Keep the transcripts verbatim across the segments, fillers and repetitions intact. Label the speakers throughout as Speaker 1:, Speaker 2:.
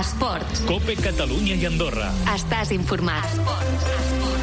Speaker 1: Esports.
Speaker 2: COPE Catalunya i Andorra.
Speaker 1: Estàs informat. Esports. Esports.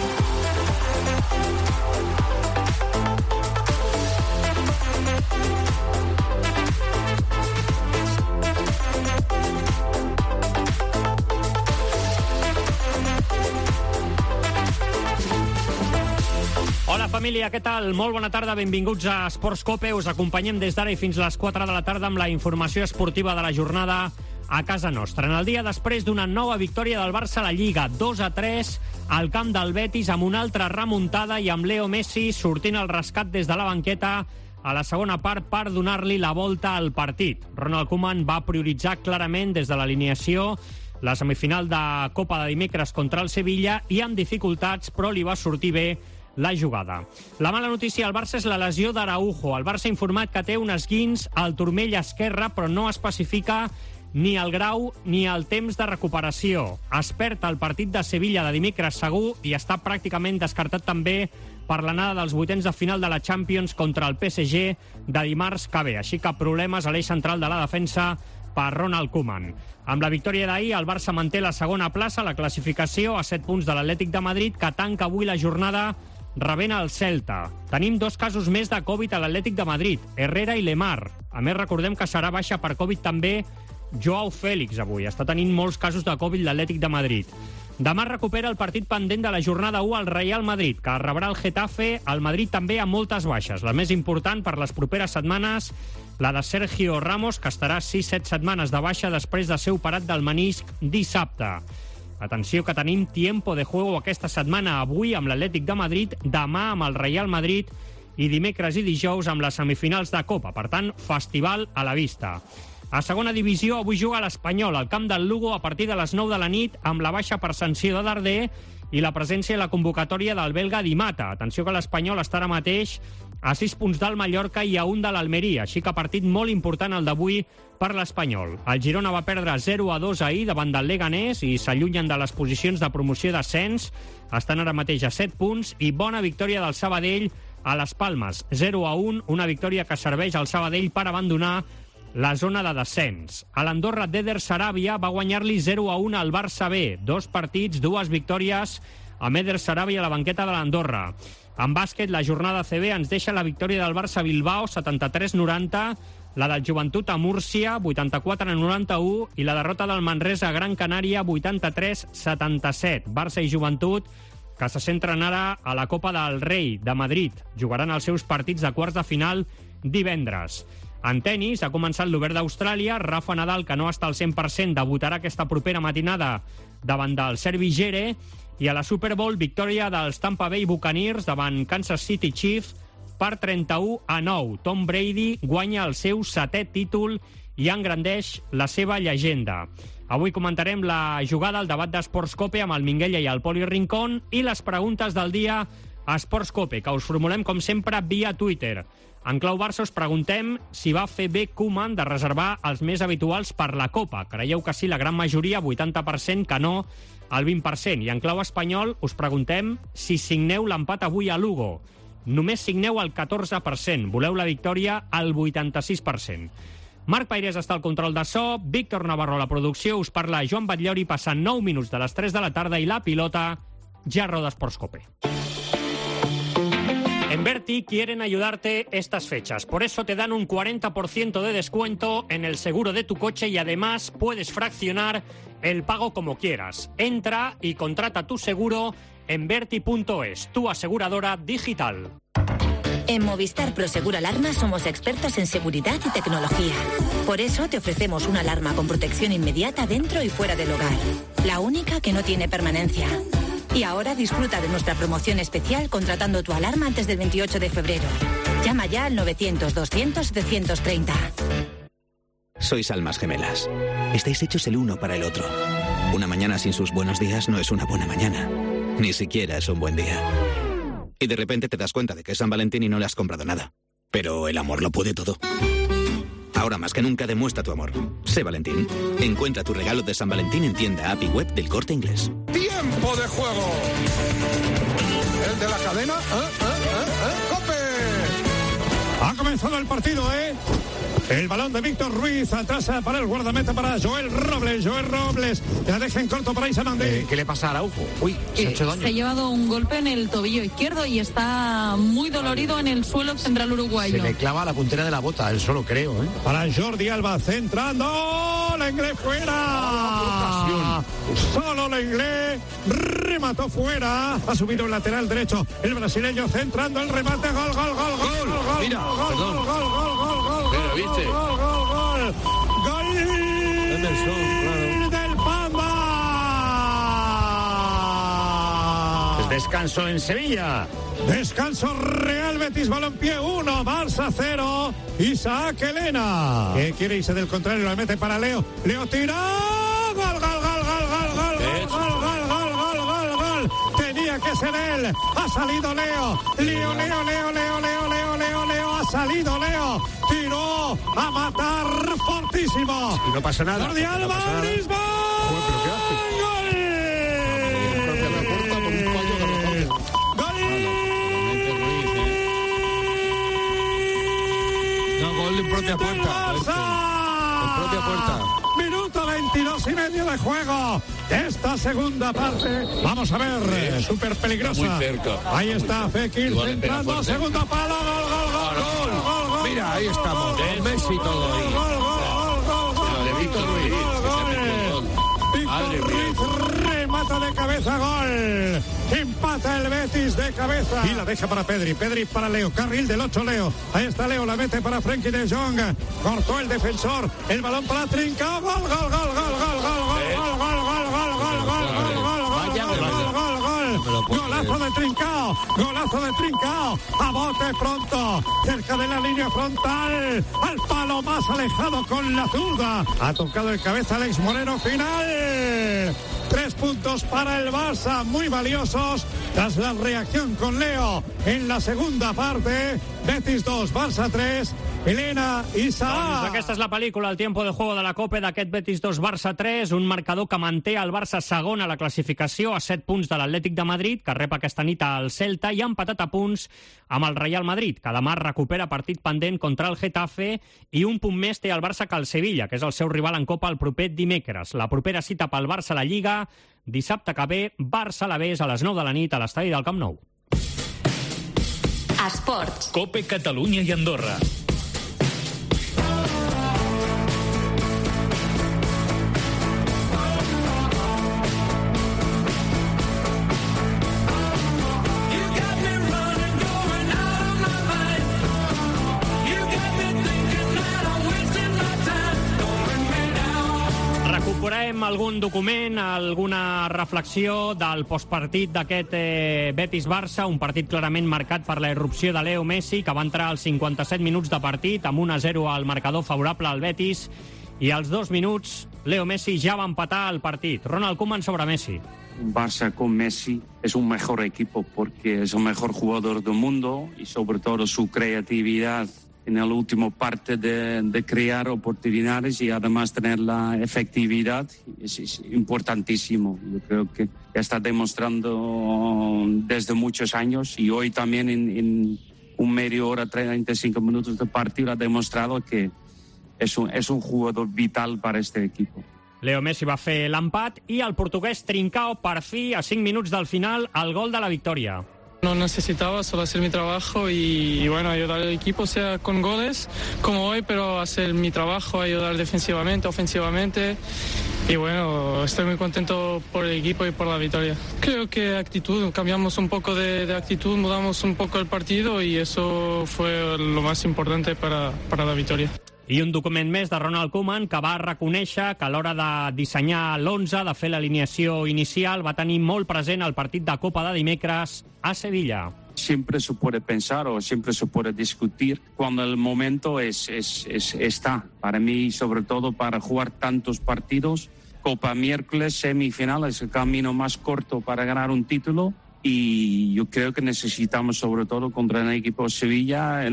Speaker 3: Hola família, què tal? Molt bona tarda, benvinguts a Esports COPE. Us acompanyem des d'ara i fins les quatre de la tarda amb la informació esportiva de la jornada a casa nostra. En el dia després d'una nova victòria del Barça a la Lliga, dos a tres al camp del Betis, amb una altra remuntada i amb Leo Messi sortint al rescat des de la banqueta a la segona part per donar-li la volta al partit. Ronald Koeman va prioritzar clarament des de l'alineació la semifinal de Copa de dimecres contra el Sevilla i amb dificultats, però li va sortir bé la jugada. La mala notícia al Barça és la lesió d'Araujo. El Barça ha informat que té un esguins al turmell esquerre, però no especifica ni el grau ni el temps de recuperació. Es perd el partit de Sevilla de dimecres segur i està pràcticament descartat també per l'anada dels vuitens de final de la Champions contra el P S G de dimarts que ve. Així que problemes a l'eix central de la defensa per Ronald Koeman. Amb la victòria d'ahir, el Barça manté la segona plaça, la classificació a set punts de l'Atlètic de Madrid, que tanca avui la jornada rebent el Celta. Tenim dos casos més de Covid a l'Atlètic de Madrid, Herrera i Lemar. A més, recordem que serà baixa per Covid també Joao Félix avui. Està tenint molts casos de Covid l'Atlètic de Madrid. Demà recupera el partit pendent de la jornada u al Real Madrid, que rebrà el Getafe. El Madrid també amb moltes baixes. La més important per les properes setmanes, la de Sergio Ramos, que estarà sis set setmanes de baixa després de ser operat del menisc dissabte. Atenció que tenim tiempo de juego aquesta setmana, avui amb l'Atlètic de Madrid, demà amb el Real Madrid i dimecres i dijous amb les semifinals de Copa. Per tant, festival a la vista. A segona divisió, avui juga l'Espanyol al camp del Lugo a partir de les nou de la nit amb la baixa per sanció de Darder i la presència i la convocatòria del belga Di Mata. Atenció que l'Espanyol està ara mateix a sis punts del Mallorca i a un de l'Almeria, així que partit molt important el d'avui per l'Espanyol. El Girona va perdre zero a dos ahir davant del Leganés i s'allunyen de les posicions de promoció i d'ascens. Estan ara mateix a set punts i bona victòria del Sabadell a les Palmes, zero a un, una victòria que serveix al Sabadell per abandonar la zona de descens. A l'Andorra d'Eder Saràbia va guanyar-li zero a un al Barça B. Dos partits, dues victòries amb Eder Saràbia a la banqueta de l'Andorra. En bàsquet, la jornada C B ens deixa la victòria del Barça Bilbao, setanta-tres noranta, la del Joventut a Múrcia, vuitanta-quatre a noranta-u, i la derrota del Manresa a Gran Canària, vuitanta-tres setanta-set. Barça i Joventut, que se centren ara a la Copa del Rei de Madrid. Jugaran els seus partits de quarts de final divendres. En tenis, ha començat l'Obert d'Austràlia. Rafa Nadal, que no està al cent per cent, debutarà aquesta propera matinada davant del serbi Jere. I a la Super Bowl, victòria dels Tampa Bay Buccaneers davant Kansas City Chiefs per trenta-u a nou. Tom Brady guanya el seu setè títol i engrandeix la seva llegenda. Avui comentarem la jugada al debat d'Esports COPE amb el Minguella i el Poli Rincón i les preguntes del dia a Esports COPE, que us formulem com sempre via Twitter. En clau Barça us preguntem si va fer bé Koeman de reservar els més habituals per la Copa. Creieu que sí, la gran majoria, vuitanta per cent, que no, el vint per cent. I en clau espanyol us preguntem si signeu l'empat avui a Lugo. Només signeu el catorze per cent. Voleu la victòria al vuitanta-sis per cent. Marc Pairés està al control de so, Víctor Navarro a la producció, us parla Joan Batllori, passant nou minuts de les tres de la tarda i la pilota ja roda Esports COPE. En Berti quieren ayudarte estas fechas, por eso te dan un cuarenta por ciento de descuento en el seguro de tu coche y además puedes fraccionar el pago como quieras. Entra y contrata tu seguro en Berti punto es, tu aseguradora digital.
Speaker 4: En Movistar Prosegur Alarma somos expertos en seguridad y tecnología. Por eso te ofrecemos una alarma con protección inmediata dentro y fuera del hogar. La única que no tiene permanencia. Y ahora disfruta de nuestra promoción especial contratando tu alarma antes del veintiocho de febrero. Llama ya al novecientos doscientos setecientos treinta.
Speaker 5: Sois almas gemelas. Estáis hechos el uno para el otro. Una mañana sin sus buenos días no es una buena mañana. Ni siquiera es un buen día. Y de repente te das cuenta de que es San Valentín y no le has comprado nada. Pero el amor lo puede todo. Ahora más que nunca demuestra tu amor. Sé Valentín. Encuentra tu regalo de San Valentín en tienda app y web del Corte Inglés.
Speaker 6: ¡Tiempo de juego! ¿El de la cadena? ¿Eh? ¿Eh? ¿Eh? ¿Eh? ¡Cope!
Speaker 7: Ha comenzado el partido, ¿eh?
Speaker 6: El balón de Víctor Ruiz, atrás para el guardameta, para Joel Robles. Joel Robles, la deja en corto para Isa Mandi.
Speaker 7: Eh, ¿Qué le pasa a Araujo? Uy, se ha hecho daño.
Speaker 8: Se ha llevado un golpe en el tobillo izquierdo y está muy dolorido en el suelo central uruguayo.
Speaker 7: Se le clava la puntera de la bota, él solo creo, ¿eh?
Speaker 6: Para Jordi Alba, centrando, Lenglet fuera. Solo Lenglet remató fuera. Ha subido el lateral derecho. El brasileño centrando el remate. Gol, gol, gol, gol, gol, gol.
Speaker 7: Mira,
Speaker 6: gol,
Speaker 7: perdón.
Speaker 6: gol, gol, gol, gol, gol,
Speaker 7: Mira, ¿viste?
Speaker 6: gol, gol, gol, gol.
Speaker 7: Emerson, claro.
Speaker 6: Del Panda.
Speaker 7: Descanso en Sevilla.
Speaker 6: Descanso Real Betis Balompié uno, Barça cero. Isaac Elena, que quiere irse del contrario, la mete para Leo. Leo tira. Gol, gol, gol, gol, gol, gol, gol, gol, gol, gol, gol, gol. Tenía que ser él. Ha salido Leo. Leo, Leo, Leo, Leo, Leo, Leo, Leo, Leo. Ha salido Leo. Tiró a matar fortísimo.
Speaker 7: Y no pasa nada.
Speaker 6: Jordi Alba, Lisboa.
Speaker 7: ¿Pero qué hace?
Speaker 9: En propia puerta. En propia puerta.
Speaker 6: Minuto veintidós y medio de juego de esta segunda parte. Vamos a ver, súper peligrosa.
Speaker 9: Muy cerca.
Speaker 6: Ahí está Fekir centrando, segunda pala, gol, gol, gol, gol, gol, gol.
Speaker 7: Mira, ahí estamos.
Speaker 9: Gol,
Speaker 7: Messi todo ahí.
Speaker 6: Gol, gol, gol, gol, gol.
Speaker 7: De Víctor Ruiz.
Speaker 6: Víctor Ruiz remata de cabeza, gol. Empata el Betis de cabeza. Y la deja para Pedri. Pedri para Leo. Carril del ocho, Leo. Ahí está Leo. La mete para Frenkie de Jong. Cortó el defensor. El balón para Trincao. Gol, gol, gol, gol, gol, gol, gol, gol, gol, gol, gol, gol, gol, gol, gol, gol, gol, gol, gol. Golazo de Trincao. Golazo de Trincao. A bote pronto. Cerca de la línea frontal. Al palo más alejado con la zurda. Ha tocado el cabeza Alex Moreno. Final. Tres puntos para el Barça, muy valiosos tras la reacción con Leo en la segunda parte. Betis dos, Barça tres. Elena, Isaac.
Speaker 3: Doncs aquesta és la pel·lícula, el tiempo de juego de la Copa d'aquest Betis dos, Barça tres, un marcador que manté el Barça segon a la classificació a set punts de l'Atlètic de Madrid, que rep aquesta nit al Celta, i ha empatat a punts amb el Real Madrid, que demà recupera partit pendent contra el Getafe, i un punt més té el Barça que el Sevilla, que és el seu rival en Copa el proper dimecres. La propera cita pel Barça a la Lliga, dissabte que ve, Barça-Alavés a les nou de la nit a l'estadi del Camp Nou.
Speaker 1: Esports.
Speaker 2: Cope Catalunya i Andorra.
Speaker 3: Recuperem algun document, alguna reflexió del postpartit d'aquest eh, Betis-Barça, un partit clarament marcat per la irrupció de Leo Messi, que va entrar als cinquanta-set minuts de partit, amb un a zero al marcador favorable al Betis, i als dos minuts Leo Messi ja va empatar el partit. Ronald Koeman sobre Messi.
Speaker 10: Barça con Messi es un mejor equipo porque es el mejor jugador del mundo y sobre todo su creatividad en la última parte de, de crear oportunidades y además tener la efectividad es, es importantísimo. Yo creo que ya está demostrando desde muchos años y hoy también en, en un medio hora, treinta y cinco minutos de partido ha demostrado que es un, es un jugador vital para este equipo.
Speaker 3: Leo Messi va fer l'empat i el portuguès Trincao, per fi, a cinc minuts del final, el gol de la victòria.
Speaker 11: No necesitaba solo hacer mi trabajo y, y bueno, ayudar al equipo, sea con goles como hoy, pero hacer mi trabajo, ayudar defensivamente, ofensivamente. Y bueno, estoy muy contento por el equipo y por la victoria. Creo que actitud, cambiamos un poco de, de actitud, mudamos un poco el partido y eso fue lo más importante para, para la victoria.
Speaker 3: I un document més de Ronald Koeman, que va reconèixer que a l'hora de dissenyar l'onze, de fer l'alineació inicial, va tenir molt present el partit de Copa de dimecres a Sevilla.
Speaker 10: Siempre se puede pensar o siempre se puede discutir cuando el momento es, es, es, está. Para mí, sobre todo para jugar tantos partidos, Copa miércoles, semifinal, es el camino más corto para ganar un título. Y yo creo que necesitamos, sobre todo contra el equipo Sevilla, el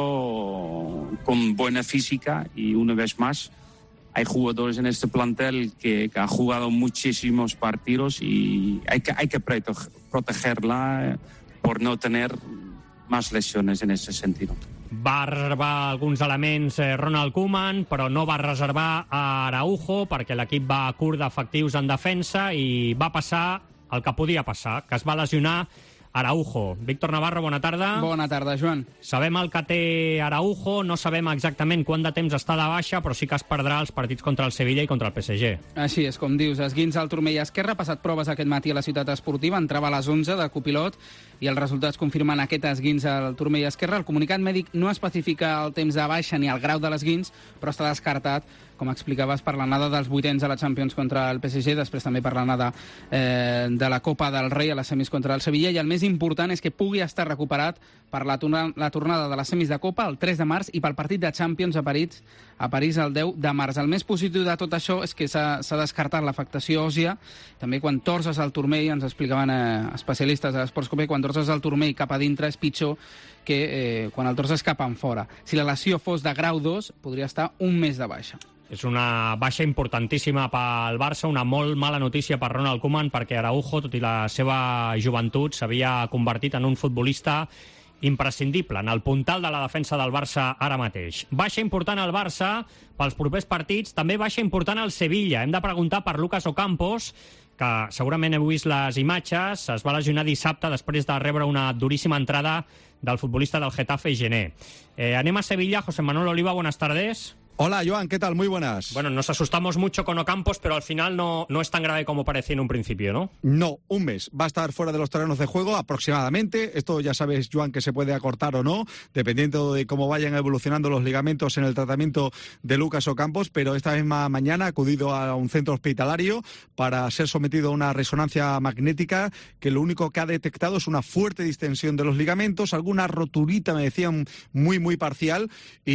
Speaker 10: equipo con buena física y una vez más hay jugadores en este plantel que, que han jugado muchísimos partidos y hay que, hay que protegerla por no tener más lesiones en ese sentido.
Speaker 3: Va reservar alguns elements eh, Ronald Koeman, però no va reservar a Araujo perquè l'equip va curt d'efectius en defensa i va passar el que podia passar, que es va lesionar Araujo. Víctor Navarro, bona tarda.
Speaker 12: Bona tarda, Joan.
Speaker 3: Sabem el que té Araujo, no sabem exactament quant de temps està de baixa, però sí que es perdrà els partits contra el Sevilla i contra el P S G.
Speaker 12: Així és, com dius, esguins al turmell esquerre, ha passat proves aquest matí a la ciutat esportiva, entrava a les onze de copilot i els resultats confirmen aquest esguins al turmell esquerre. El comunicat mèdic no especifica el temps de baixa ni el grau de l'esguins, però està descartat, com explicaves, per l'anada dels vuitens a la Champions contra el P S G, després també per l'anada eh, de la Copa del Rei a les semis contra el Sevilla, i el més important és que pugui estar recuperat per la, torna la tornada de les semis de Copa el tres de març i pel partit de Champions a París, a París el deu de març. El més positiu de tot això és que s'ha descartat l'afectació òssia. També quan torces al turmell, ens explicaven eh, especialistes a l'Esportscope, quan torces al turmell cap a dintre és pitjor que eh, quan el torces cap en fora. Si la lesió fos de grau dos, podria estar un mes de baixa.
Speaker 3: És una baixa importantíssima pel Barça, una molt mala notícia per Ronald Koeman, perquè Araujo, tot i la seva joventut, s'havia convertit en un futbolista imprescindible en el puntal de la defensa del Barça ara mateix. Baixa important al Barça pels propers partits, també baixa important al Sevilla. Hem de preguntar per Lucas Ocampos, que segurament heu vist les imatges, es va lesionar dissabte després de rebre una duríssima entrada del futbolista del Getafe, Gené. Eh, anem a Sevilla. José Manuel Oliva, buenas tardes.
Speaker 13: Hola, Joan, ¿qué tal? Muy buenas.
Speaker 3: Bueno, nos asustamos mucho con Ocampos, pero al final no, no es tan grave como parecía en un principio, ¿no?
Speaker 13: No, un mes. Va a estar fuera de los terrenos de juego aproximadamente. Esto ya sabes, Joan, que se puede acortar o no, dependiendo de cómo vayan evolucionando los ligamentos en el tratamiento de Lucas Ocampos, pero esta misma mañana ha acudido a un centro hospitalario para ser sometido a una resonancia magnética que lo único que ha detectado es una fuerte distensión de los ligamentos, alguna roturita, me decían, muy, muy parcial,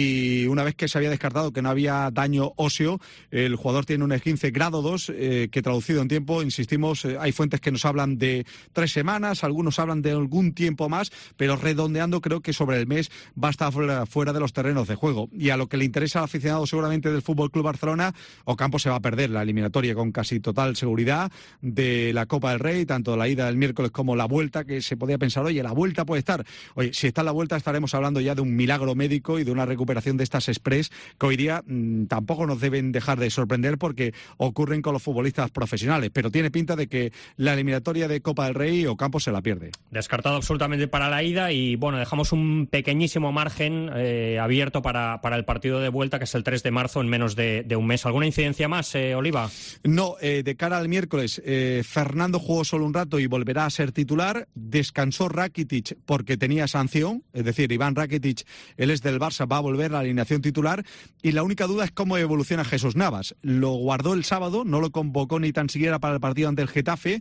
Speaker 13: y una vez que se había descartado que no había daño óseo, el jugador tiene un esguince grado dos, eh, que traducido en tiempo, insistimos, eh, hay fuentes que nos hablan de tres semanas, algunos hablan de algún tiempo más, pero redondeando creo que sobre el mes va a estar fuera, fuera de los terrenos de juego. Y a lo que le interesa al aficionado seguramente del Fútbol Club Barcelona, Ocampos se va a perder la eliminatoria con casi total seguridad de la Copa del Rey, tanto la ida del miércoles como la vuelta, que se podía pensar, oye, la vuelta puede estar. Oye, si está en la vuelta estaremos hablando ya de un milagro médico y de una recuperación de estas express que hoy día mmm, tampoco nos deben dejar de sorprender porque ocurren con los futbolistas profesionales, pero tiene pinta de que la eliminatoria de Copa del Rey Ocampos se la pierde.
Speaker 3: Descartado absolutamente para la ida y bueno, dejamos un pequeñísimo margen eh, abierto para, para el partido de vuelta, que es el tres de marzo, en menos de, de un mes. ¿Alguna incidencia más, eh, Oliva?
Speaker 13: No, eh, de cara al miércoles, eh, Fernando jugó solo un rato y volverá a ser titular. Descansó Rakitic porque tenía sanción, es decir, Iván Rakitic, él es del Barça, va a volver a la alineación titular, y la única duda es cómo evoluciona Jesús Navas. Lo guardó el sábado, no lo convocó ni tan siquiera para el partido ante el Getafe,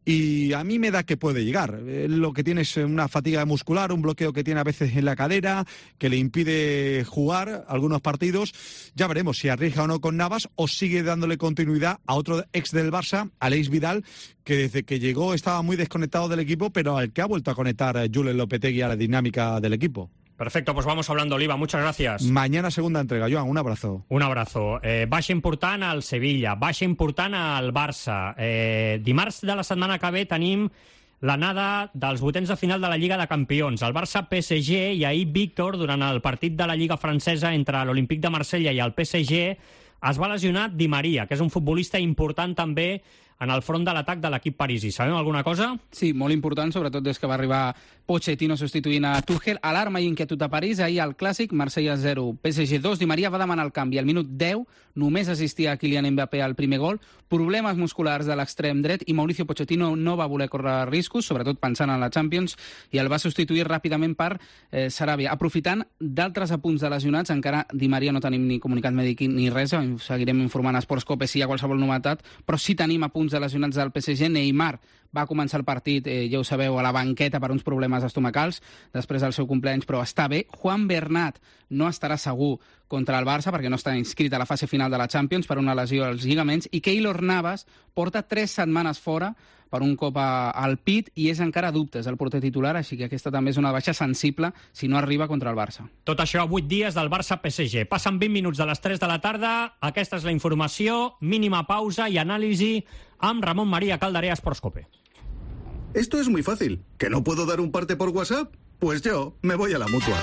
Speaker 13: y a mí me da que puede llegar. Lo que tiene es una fatiga muscular, un bloqueo que tiene a veces en la cadera, que le impide jugar algunos partidos. Ya veremos si arriesga o no con Navas o sigue dándole continuidad a otro ex del Barça, Aleix Vidal, que desde que llegó estaba muy desconectado del equipo, pero al que ha vuelto a conectar Julen Lopetegui a la dinámica del equipo.
Speaker 3: Perfecto, pues vamos hablando, Oliva. Muchas gracias.
Speaker 13: Mañana segunda entrega, Joan, un abrazo.
Speaker 3: Un abrazo. Eh, baixa important al Sevilla, baixa important al Barça. Eh, dimarts de la setmana que ve tenim l'anada dels vuitens de final de la Lliga de Campions. El Barça-P S G, i ahir Víctor, durant el partit de la Lliga francesa entre l'Olympique de Marsella i el P S G, es va lesionar Di Maria, que és un futbolista important també en el front de l'atac de l'equip parisi. Sabem alguna cosa?
Speaker 12: Sí, molt important, sobretot des que va arribar Pochettino substituint a Tuchel. Alarma i inquietud a París. Ahir al Clàssic, Marsella zero, P S G dos. Di Maria va demanar el canvi al minut deu, només assistia a Kylian Mbappé al primer gol. Problemes musculars de l'extrem dret i Mauricio Pochettino no va voler córrer riscos, sobretot pensant en la Champions, i el va substituir ràpidament per eh, Sarabia. Aprofitant d'altres apunts de lesionats, encara Di Maria no tenim ni comunicat mèdic ni res, seguirem informant a Sportscope si hi ha qualsevol novetat, però sí tenim apunts de lesionats del P S G. Neymar va començar el partit, eh, ja ho sabeu, a la banqueta per uns problemes estomacals després del seu cumpleaños, però està bé. Juan Bernat no estarà segur contra el Barça perquè no està inscrit a la fase final de la Champions per una lesió als lligaments, i Keylor Navas porta tres setmanes fora per un cop al pit i és encara dubtes el porter titular, així que aquesta també és una baixa sensible si no arriba contra el Barça.
Speaker 3: Tot això a vuit dies del Barça-P S G. Passen vint minuts de les tres de la tarda, aquesta és la informació, mínima pausa i anàlisi amb Ramon María Calderé a Sportscope.
Speaker 14: Esto es muy fácil. ¿Que no puedo dar un parte por WhatsApp? Pues yo me voy a la Mutua.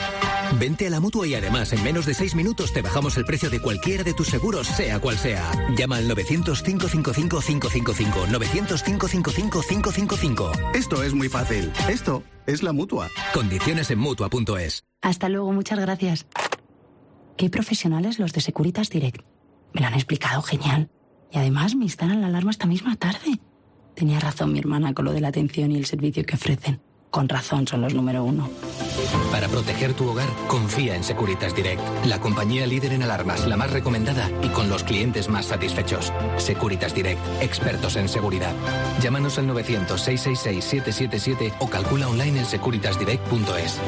Speaker 14: Vente a la Mutua y además en menos de seis minutos te bajamos el precio de cualquiera de tus seguros, sea cual sea. Llama al novecientos, cinco cinco cinco, cinco cinco cinco, novecientos, cinco cinco cinco, cinco cinco cinco.
Speaker 15: Esto es muy fácil. Esto es la Mutua.
Speaker 14: Condiciones en Mutua punto es.
Speaker 16: Hasta luego, muchas gracias. Qué profesionales los de Securitas Direct. Me lo han explicado genial. Y además me instalan la alarma esta misma tarde. Tenía razón mi hermana con lo de la atención y el servicio que ofrecen. Con razón son los número uno.
Speaker 14: Para proteger tu hogar, confía en Securitas Direct, la compañía líder en alarmas, la más recomendada y con los clientes más satisfechos. Securitas Direct, expertos en seguridad. Llámanos al novecientos, seiscientos sesenta y seis, setecientos setenta y siete o calcula online en securitas direct punto es.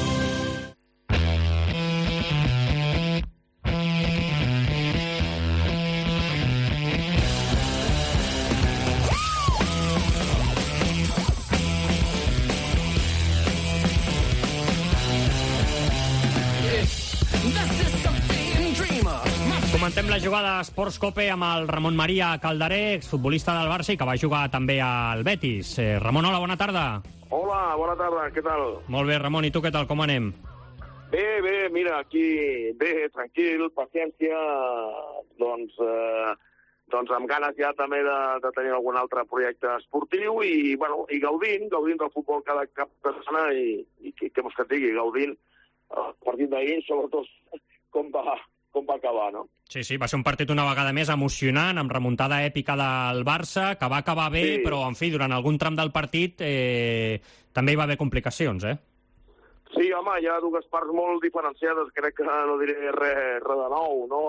Speaker 3: Comentem la jugada d'Esports Cope amb el Ramon Maria Calderé, exfutbolista del Barça i que va jugar també al Betis. Eh, Ramon, hola, bona tarda.
Speaker 17: Hola, bona tarda, què tal?
Speaker 3: Molt bé, Ramon, i tu què tal, com anem?
Speaker 17: Bé, bé, mira, aquí bé, tranquil, paciència, doncs, eh, doncs amb ganes ja també de, de tenir algun altre projecte esportiu i, bueno, i gaudint, gaudint del futbol cada cap de setmana i, i què vols que et digui, gaudint el partit d'ahir, sobretot com va, com va acabar, no?
Speaker 3: Sí, sí, va ser un partit una vegada més emocionant, amb remuntada èpica del Barça, que va acabar bé, sí. Però, en fi, durant algun tram del partit eh, també hi va haver complicacions, eh?
Speaker 17: Sí, home, hi ha dues parts molt diferenciades, crec que no diré res, res de nou, no?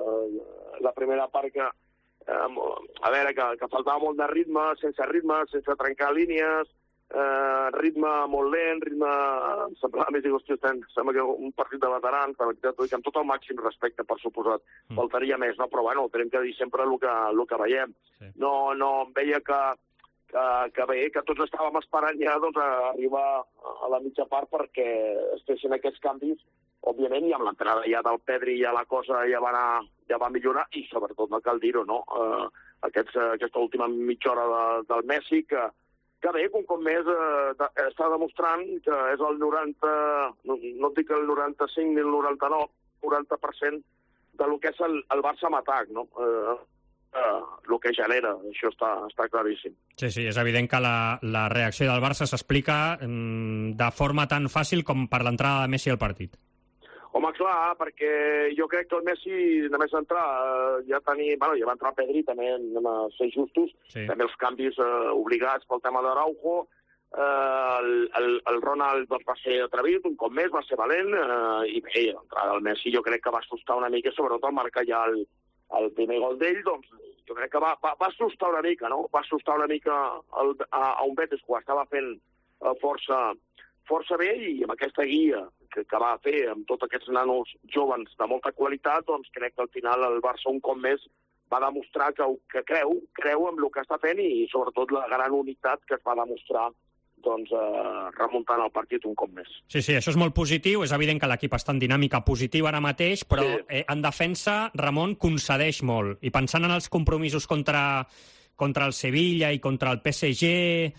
Speaker 17: La primera part que, eh, a veure, que, que faltava molt de ritme, sense ritme, sense trencar línies, eh, ritme molt lent, ritme... Em semblava més, dic, hòstia, sembla que un partit de veterans, per veritat, amb tot el màxim respecte, per suposat, mm. faltaria més, no? Però, bueno, tenim que dir sempre el que, el que veiem. Sí. No, no, veia que, que, que bé, que tots estàvem esperant ja doncs, a arribar a la mitja part perquè es fessin aquests canvis, òbviament, i amb l'entrada ja del Pedri ja la cosa ja va, anar, ja va millorar, i sobretot, no cal dir-ho, no? Eh, aquests, aquesta última mitja hora de, del Messi, que que bé, un cop més eh, està demostrant que és el noranta, no, no et dic el noranta-cinc ni el noranta-nou, noranta per cent de lo que és el, el Barça amb atac, no? Eh, eh, el que genera, això està, està claríssim.
Speaker 3: Sí, sí, és evident que la, la reacció del Barça s'explica mm, de forma tan fàcil com per l'entrada de Messi al partit.
Speaker 17: Home, clar, perquè jo crec que el Messi, només entrar, eh, ja tenia... Bueno, ja va entrar Pedri, també anem a ser justos, sí. També els canvis eh, obligats pel tema d'Araujo, eh, el, el, el Ronald va ser atrevit, un cop més, va ser valent, eh, i bé, l'entrada del Messi jo crec que va assustar una mica, sobretot al marcar ja el, el primer gol d'ell, doncs jo crec que va, va, va assustar una mica, no? Va assustar una mica el, a, a un Betis que ho estava fent eh, força... força bé, i amb aquesta guia que, que va fer amb tots aquests nanos joves de molta qualitat, doncs crec que al final el Barça un cop més va demostrar que, que creu, creu en el que està fent i sobretot la gran unitat que es va demostrar doncs, eh, remuntant el partit un cop més.
Speaker 3: Sí, sí, això és molt positiu, és evident que l'equip està en dinàmica positiva ara mateix, però sí. eh, en defensa Ramon concedeix molt, i pensant en els compromisos contra, contra el Sevilla i contra el P S G...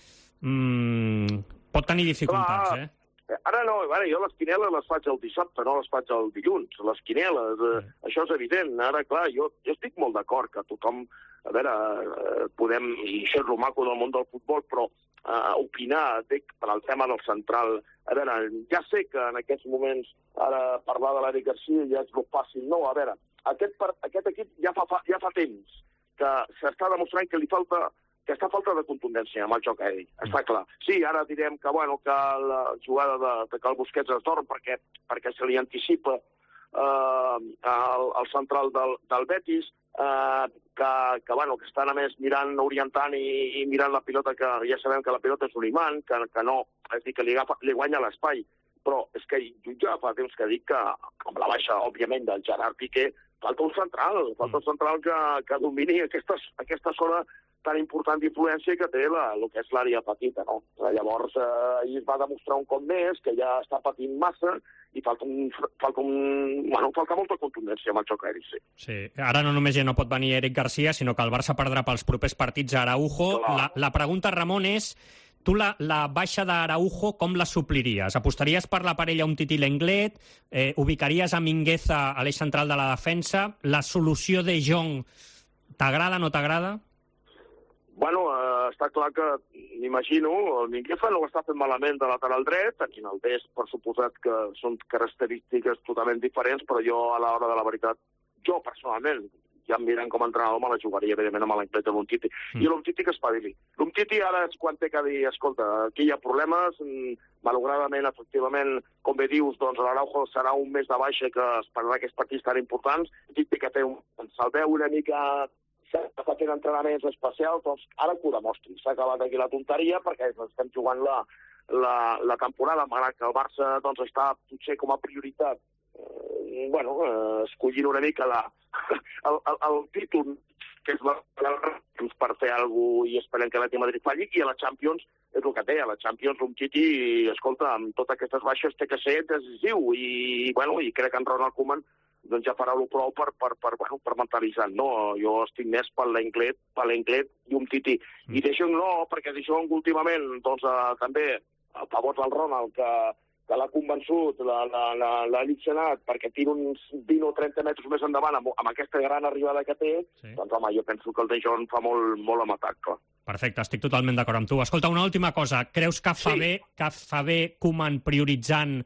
Speaker 3: Mmm, pot tenir dificultats,
Speaker 17: Clar, eh? Ara no, ara jo les quineles les faig el dissabte, no les faig el dilluns. Les quineles, eh, sí. Això és evident. Ara, clar, jo, jo estic molt d'acord que tothom, a veure, eh, podem, i això és el maco del món del futbol, però eh, opinar, dic, per al tema del central. A veure, ja sé que en aquests moments ara parlar de l'Eric Garcia ja és el fàcil. No, a veure, aquest, aquest equip ja fa, ja fa temps que s'està demostrant que li falta que està falta de contundència amb el joc aeri, està clar. Sí, ara direm que, bueno, que la jugada de, de que el Busquets es dorm perquè, perquè se li anticipa eh, el, el central del, del Betis, eh, que, que, bueno, que estan a més mirant, orientant i, i mirant la pilota, que ja sabem que la pilota és un imant, que, que no, és a dir, que li, agafa, li guanya l'espai. Però és que jo ja fa temps que dic que, amb la baixa, òbviament, del Gerard Piqué, falta un central, falta un central que, que domini aquesta, aquesta zona tan important d'influència que té la, el que és l'àrea petita, no? Llavors, eh, ahir es va demostrar un cop més que ja està patint massa i falta, un, falta, un, bueno, falta molta contundència amb el joc aeri, sí.
Speaker 3: Sí. Ara no només ja no pot venir Eric Garcia, sinó que el Barça perdrà pels propers partits a Araujo. La, la pregunta, Ramon, és tu la, la baixa d'Araujo com la supliries? Apostaries per la parella Umtiti Lenglet? Eh, ubicaries a Mingueza a l'eix central de la defensa? La solució de Jong t'agrada o no t'agrada?
Speaker 17: Bueno, eh, està clar que, m'imagino, el Mingueza no ho està fent malament de lateral dret, tenint el Dest, per suposat que són característiques totalment diferents, però jo, a l'hora de la veritat, jo personalment, ja em mirant com a entrenador, me la jugaria, evidentment, amb l'Anglet de l'Umtiti. Mm. I l'Umtiti que espavili. L'Umtiti ara és quan té que dir, escolta, aquí hi ha problemes, malauradament, efectivament, com bé dius, doncs l'Araujo serà un mes de baixa que esperarà aquests partits tan importants, i té que fer un... se'l veu una mica... s'està fent entrenaments especials, doncs ara que ho demostri. S'ha acabat aquí la tonteria perquè estem jugant la, la, la temporada, malgrat que el Barça doncs, està potser com a prioritat eh, bueno, eh, escollint una mica la, el, el, el títol, que és la, la, per fer alguna cosa i esperem que l'Atlètic Madrid falli, i a la Champions és el que té, a la Champions l'Umtiti, escolta, amb totes aquestes baixes té que ser decisiu, i, bueno, i crec que en Ronald Koeman doncs ja farà-ho prou per, per, per, bueno, per mentalitzar. No, jo estic més per l'Englet, per l'Englet i Umtiti. Mm. I d'això no, perquè d'això últimament, doncs, eh, també, a favor del Ronald, que, que l'ha convençut, l'ha allotjanat, perquè tira uns vint o trenta metres més endavant amb, amb aquesta gran arribada que té, sí. Doncs, home, jo penso que el De Jong fa molt, molt amb atac, clar.
Speaker 3: Perfecte, estic totalment d'acord amb tu. Escolta, una última cosa. Creus que fa, sí. bé, que fa bé Koeman prioritzant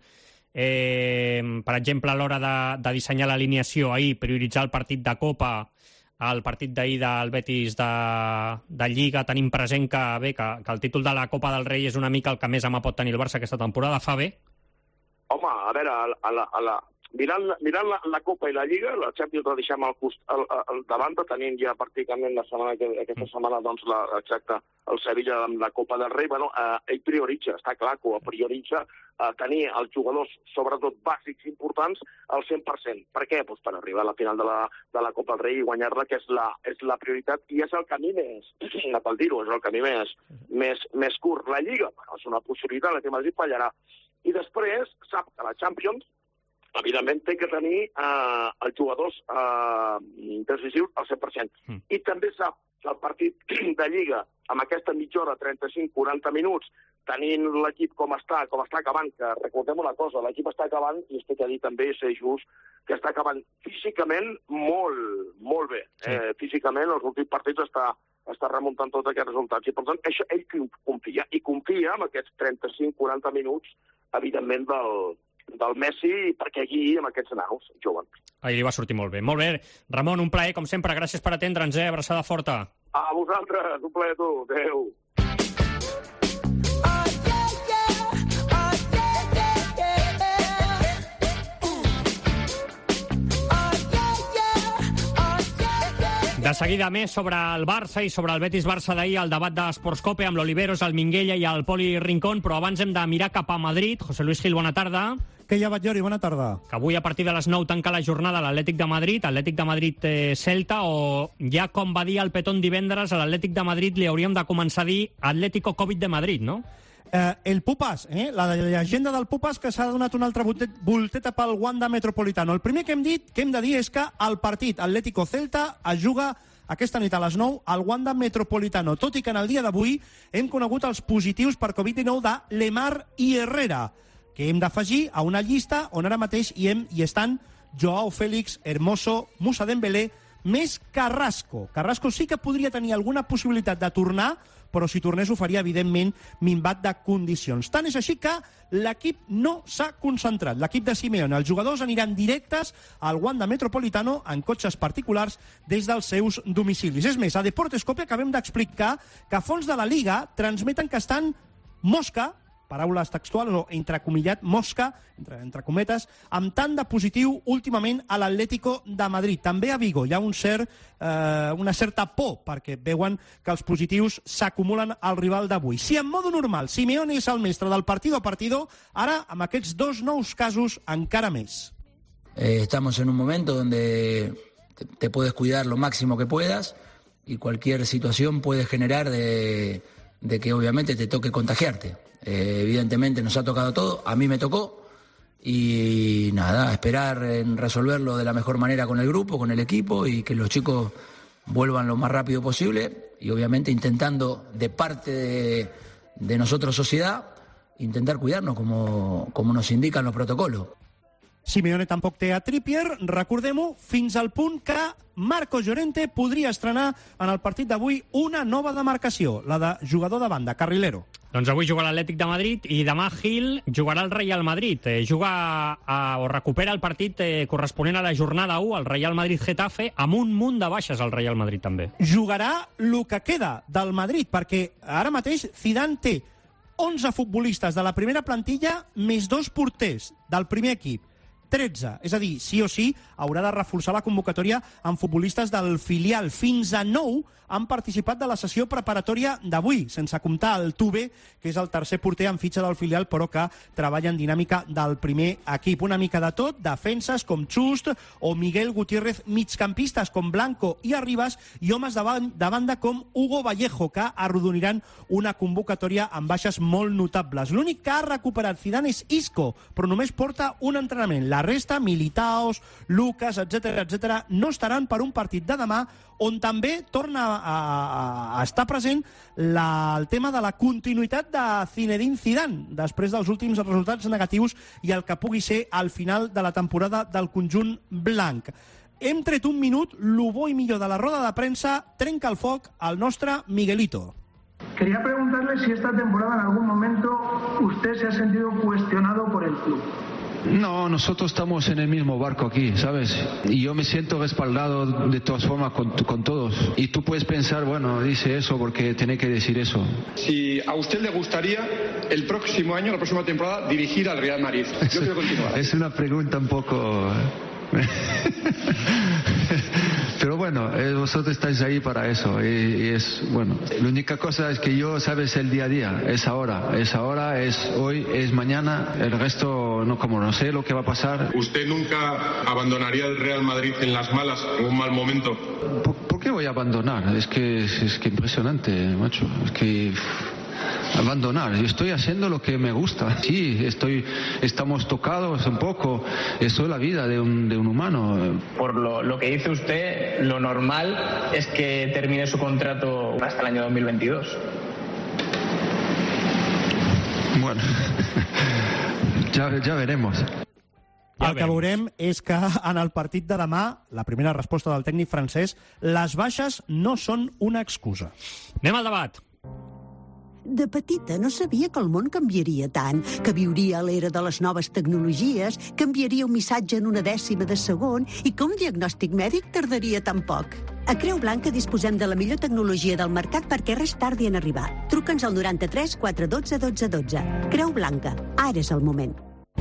Speaker 3: Eh, per exemple, a l'hora de, de dissenyar l'alineació ahir, prioritzar el partit de Copa, el partit d'ahir del Betis de, de Lliga, tenim present que, bé, que, que el títol de la Copa del Rei és una mica el que més ama pot tenir el Barça aquesta temporada. Fa bé?
Speaker 17: Home, a veure, a la, a la, a la, mirant, mirant la, la Copa i la Lliga, la Champions la deixem al, al, al davant, tenint ja pràcticament la setmana que, aquesta setmana, doncs, la, exacte, el Sevilla amb la Copa del Rei, bueno, eh, ell prioritza, està clar que ho prioritza, eh, tenir els jugadors, sobretot bàsics importants, al cent per cent. Per què? Pues per arribar a la final de la, de la Copa del Rei i guanyar-la, que és la, és la prioritat, i és el camí més, no cal dir-ho, és el camí més, més, més curt. La Lliga, bueno, és una possibilitat, l'Atlètic Madrid fallarà. I després sap que la Champions, evidentment, té que tenir eh, els jugadors eh, decisius al cent per cent. Mm. I també sap que el partit de Lliga, amb aquesta mitja hora, trenta-cinc a quaranta minuts, tenint l'equip com està, com està acabant, que recordem una cosa, l'equip està acabant, i estic a dir també, ser just, que està acabant físicament molt, molt bé. Sí. Eh, físicament, els últims partits està, està remuntant tots aquests resultats. I, per tant, això ell confia, i confia en aquests trenta-cinc a quaranta minuts, evidentment, del, del Messi, perquè guiï amb aquests nanos joves.
Speaker 3: Ahir li va sortir molt bé. Molt bé. Ramon, un plaer, com sempre. Gràcies per atendre'ns, eh? Abraçada forta.
Speaker 17: A vosaltres, un plaer a tu. Adéu.
Speaker 3: De seguida més sobre el Barça i sobre el Betis-Barça d'ahir, el debat d'Esports Cope amb l'Oliveros, el Minguella i el Poli Rincón, però abans hem de mirar cap a Madrid. José Luis Gil, bona tarda.
Speaker 18: Que hi ha, Batllori? Bona tarda.
Speaker 3: Que avui a partir de les nou tanca la jornada l'Atlètic de Madrid, Atlètic de Madrid-Celta, eh, o ja com va dir el Petón divendres, a l'Atlètic de Madrid li hauríem de començar a dir Atlético Covid de Madrid, no?
Speaker 18: Eh, el Pupas, eh? la llegenda del Pupas, que s'ha donat una altra volteta pel Wanda Metropolitano. El primer que hem dit, que hem de dir és que el partit Atlético-Celta es juga aquesta nit a les nou al Wanda Metropolitano, tot i que en el dia d'avui hem conegut els positius per Covid dinou de Lemar i Herrera, que hem d'afegir a una llista on ara mateix hi, hem, hi estan Joao Félix, Hermoso, Moussa Dembélé, més Carrasco. Carrasco sí que podria tenir alguna possibilitat de tornar, però si tornés ho faria, evidentment, minvat de condicions. Tant és així que l'equip no s'ha concentrat. L'equip de Simeone, els jugadors aniran directes al Wanda Metropolitano en cotxes particulars des dels seus domicilis. És més, a Deportes Cope acabem d'explicar que fons de la Liga transmeten que estan mosca, paraules textuals, o entrecomillat, mosca, entre, entre cometes, amb tant de positiu últimament a l'Atlético de Madrid. També a Vigo hi ha un cert, eh, una certa por, perquè veuen que els positius s'acumulen al rival d'avui. Si en modo normal Simeone és el mestre del partido a partido, ara amb aquests dos nous casos encara més.
Speaker 19: Eh, estamos en un momento donde te, te puedes cuidar lo máximo que puedas y cualquier situación puede generar de, de que obviamente te toque contagiarte. Eh, evidentemente nos ha tocado todo, a mí me tocó y nada, esperar en resolverlo de la mejor manera con el grupo, con el equipo y que los chicos vuelvan lo más rápido posible y obviamente intentando de parte de, de nosotros sociedad, intentar cuidarnos como, como nos indican los protocolos.
Speaker 18: Simeone tampoc té a Trippier, recordem-ho, fins al punt que Marco Llorente podria estrenar en el partit d'avui una nova demarcació, la de jugador de banda, carrilero.
Speaker 3: Doncs avui juga l'Atlètic de Madrid i demà Gil jugarà el Real Madrid. Eh, juga a, o recupera el partit eh, corresponent a la jornada u, el Real Madrid-Getafe, amb un munt de baixes al Real Madrid també.
Speaker 18: Jugarà el que queda del Madrid, perquè ara mateix Zidane té onze futbolistes de la primera plantilla més dos porters del primer equip. tretze, és a dir, sí o sí haurà de reforçar la convocatòria amb futbolistes del filial. Fins a nou han participat de la sessió preparatòria d'avui, sense comptar el Tuve, que és el tercer porter en fitxa del filial, però que treballa en dinàmica del primer equip. Una mica de tot, defenses com Chust o Miguel Gutiérrez, migcampistes com Blanco i Arribas, i homes de, ban de banda com Hugo Vallejo, que arrodoniran una convocatòria amb baixes molt notables. L'únic que ha recuperat Zidane és Isco, però només porta un entrenament. La resta, Militaos, Lucas, etcètera, etcètera, no estaran per un partit de demà on també torna a, a, a estar present la, el tema de la continuïtat de Zinedine Zidane després dels últims resultats negatius i el que pugui ser al final de la temporada del conjunt blanc. Hem tret un minut, lo bo i millor de la roda de premsa, trenca el foc al nostre Miguelito.
Speaker 20: Quería preguntarle si esta temporada en algún momento usted se ha sentido cuestionado por el club.
Speaker 21: No, nosotros estamos en el mismo barco aquí, ¿sabes? Y yo me siento respaldado de todas formas con, con todos. Y tú puedes pensar, bueno, dice eso porque tiene que decir eso.
Speaker 22: Si a usted le gustaría el próximo año, la próxima temporada, dirigir al Real Madrid. Yo quiero continuar.
Speaker 21: Es una pregunta un poco... Pero bueno, eh, vosotros estáis ahí para eso y, y es bueno. La única cosa es que yo, sabes, el día a día, es ahora, es ahora, es hoy, es mañana. El resto, no, como no sé lo que va a pasar.
Speaker 22: ¿Usted nunca abandonaría el Real Madrid en las malas, en un mal momento?
Speaker 21: ¿Por, ¿por qué voy a abandonar? Es que es, es que impresionante, macho. Es que abandonar, yo estoy haciendo lo que me gusta. Sí, estoy, estamos tocados un poco. Eso es la vida de un, de un humano.
Speaker 23: Por lo, lo que dice usted, lo normal es que termine su contrato hasta el año dos mil veintidós.
Speaker 21: Bueno, ya, ya veremos.
Speaker 18: Ja el que veurem és que en el partit de demà, la primera resposta del tècnic francès, les baixes no són una excusa.
Speaker 3: Anem al debat.
Speaker 24: De petita no sabia que el món canviaria tant, que viuria a l'era de les noves tecnologies, que enviaria un missatge en una dècima de segon i que un diagnòstic mèdic tardaria tan poc. A Creu Blanca disposem de la millor tecnologia del mercat perquè res tardi en arribar. Truca'ns al noranta-tres quatre dotze dotze dotze. Creu Blanca, ara és el moment.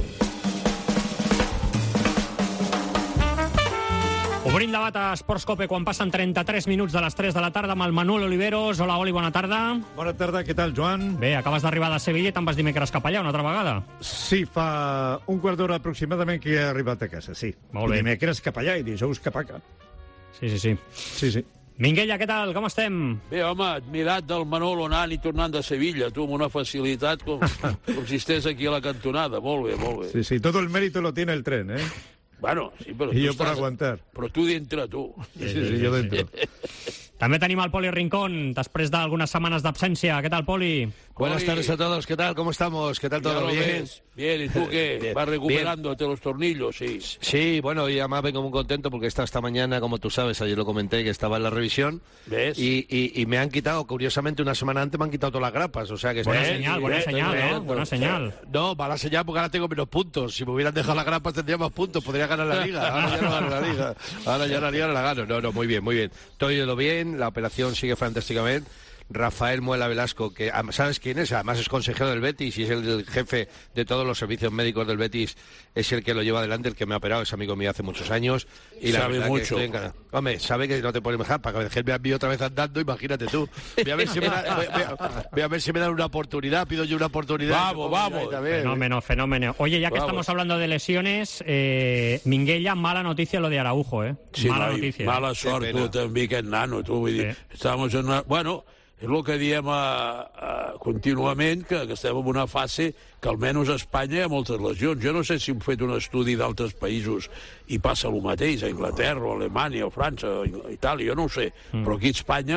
Speaker 3: Obrim debat a Esports Cope quan passen trenta-tres minuts de les tres de la tarda amb el Manuel Oliveros. Hola, Oli, bona tarda.
Speaker 6: Bona tarda, què tal, Joan?
Speaker 3: Bé, acabes d'arribar de Sevilla i te'n vas dimecres cap allà una altra vegada.
Speaker 6: Sí, fa un quart d'hora aproximadament que he arribat a casa, sí.
Speaker 3: Molt bé.
Speaker 6: Dimecres cap allà i dijous cap acá.
Speaker 3: Sí, sí, sí.
Speaker 6: Sí, sí.
Speaker 3: Minguella, què tal? Com estem?
Speaker 25: Bé, home, admirat del Manolo anant i tornant de Sevilla, tu, amb una facilitat com, com si estigués aquí a la cantonada. Molt bé, molt bé.
Speaker 6: Sí, sí, todo el mérito lo tiene el tren, ¿eh?
Speaker 25: Bueno, sí, però
Speaker 6: y
Speaker 25: tu
Speaker 6: yo
Speaker 25: estàs...
Speaker 6: por aguantar.
Speaker 25: Però tu dintre, tu.
Speaker 6: Sí, sí, sí, yo dentro.
Speaker 3: També tenim el Poli Rincón, després d'algunes setmanes d'absència. ¿Qué tal, Poli?
Speaker 9: Buenas tardes a todos, ¿qué tal? ¿Cómo estamos? ¿Qué tal todo?
Speaker 25: Ya
Speaker 9: ¿Bien?
Speaker 25: Ves. Bien, ¿y tú qué?
Speaker 9: Bien.
Speaker 25: ¿Vas recuperándote los tornillos? Sí.
Speaker 9: Sí, bueno, y además vengo muy contento porque he estado esta mañana, como tú sabes, ayer lo comenté, que estaba en la revisión.
Speaker 25: ¿Ves?
Speaker 9: Y, y, y me han quitado, curiosamente, una semana antes me han quitado todas las grapas, o sea que...
Speaker 3: Buena
Speaker 9: estoy-
Speaker 3: señal, buena
Speaker 9: ¿ves?
Speaker 3: señal,
Speaker 9: ¿ves?
Speaker 3: ¿no? Buena señal.
Speaker 9: No, mala señal porque ahora tengo menos puntos. Si me hubieran dejado las grapas tendría más puntos, podría ganar la liga. Ahora ya no gano la liga. Ahora ya la liga no la gano. No, no, muy bien, muy bien. Todo ido bien, la operación sigue fantásticamente. Rafael Muela Velasco, que ¿sabes quién es? Además es consejero del Betis y es el jefe de todos los servicios médicos del Betis, es el que lo lleva adelante, el que me ha operado, es amigo mío hace muchos años. Y la
Speaker 25: Sabe
Speaker 9: verdad que
Speaker 25: mucho.
Speaker 9: estoy encanado. Hombre, sabe que no te puedes dejar, para que me envíe otra vez andando, imagínate tú. Voy a ver si me, da, voy, voy a, voy a ver si me dan una oportunidad, pido yo una oportunidad.
Speaker 25: Vamos, vamos.
Speaker 3: Fenómeno, fenómeno. Oye, ya que
Speaker 25: Vamos.
Speaker 3: estamos hablando de lesiones, eh, Minguella, mala noticia lo de Araujo, ¿eh?
Speaker 25: Sí,
Speaker 3: mala
Speaker 25: noi,
Speaker 3: noticia.
Speaker 25: mala sort, tu, també, aquest nano, tu, vull dir, estamos en una... Bueno, és el que diem a, a, contínuament, que, que estem en una fase que almenys a Espanya hi ha moltes lesions. Jo no sé si hem fet un estudi d'altres països i passa el mateix, a Anglaterra, o Alemanya, o França, o Itàlia, jo no ho sé, mm. però aquí a Espanya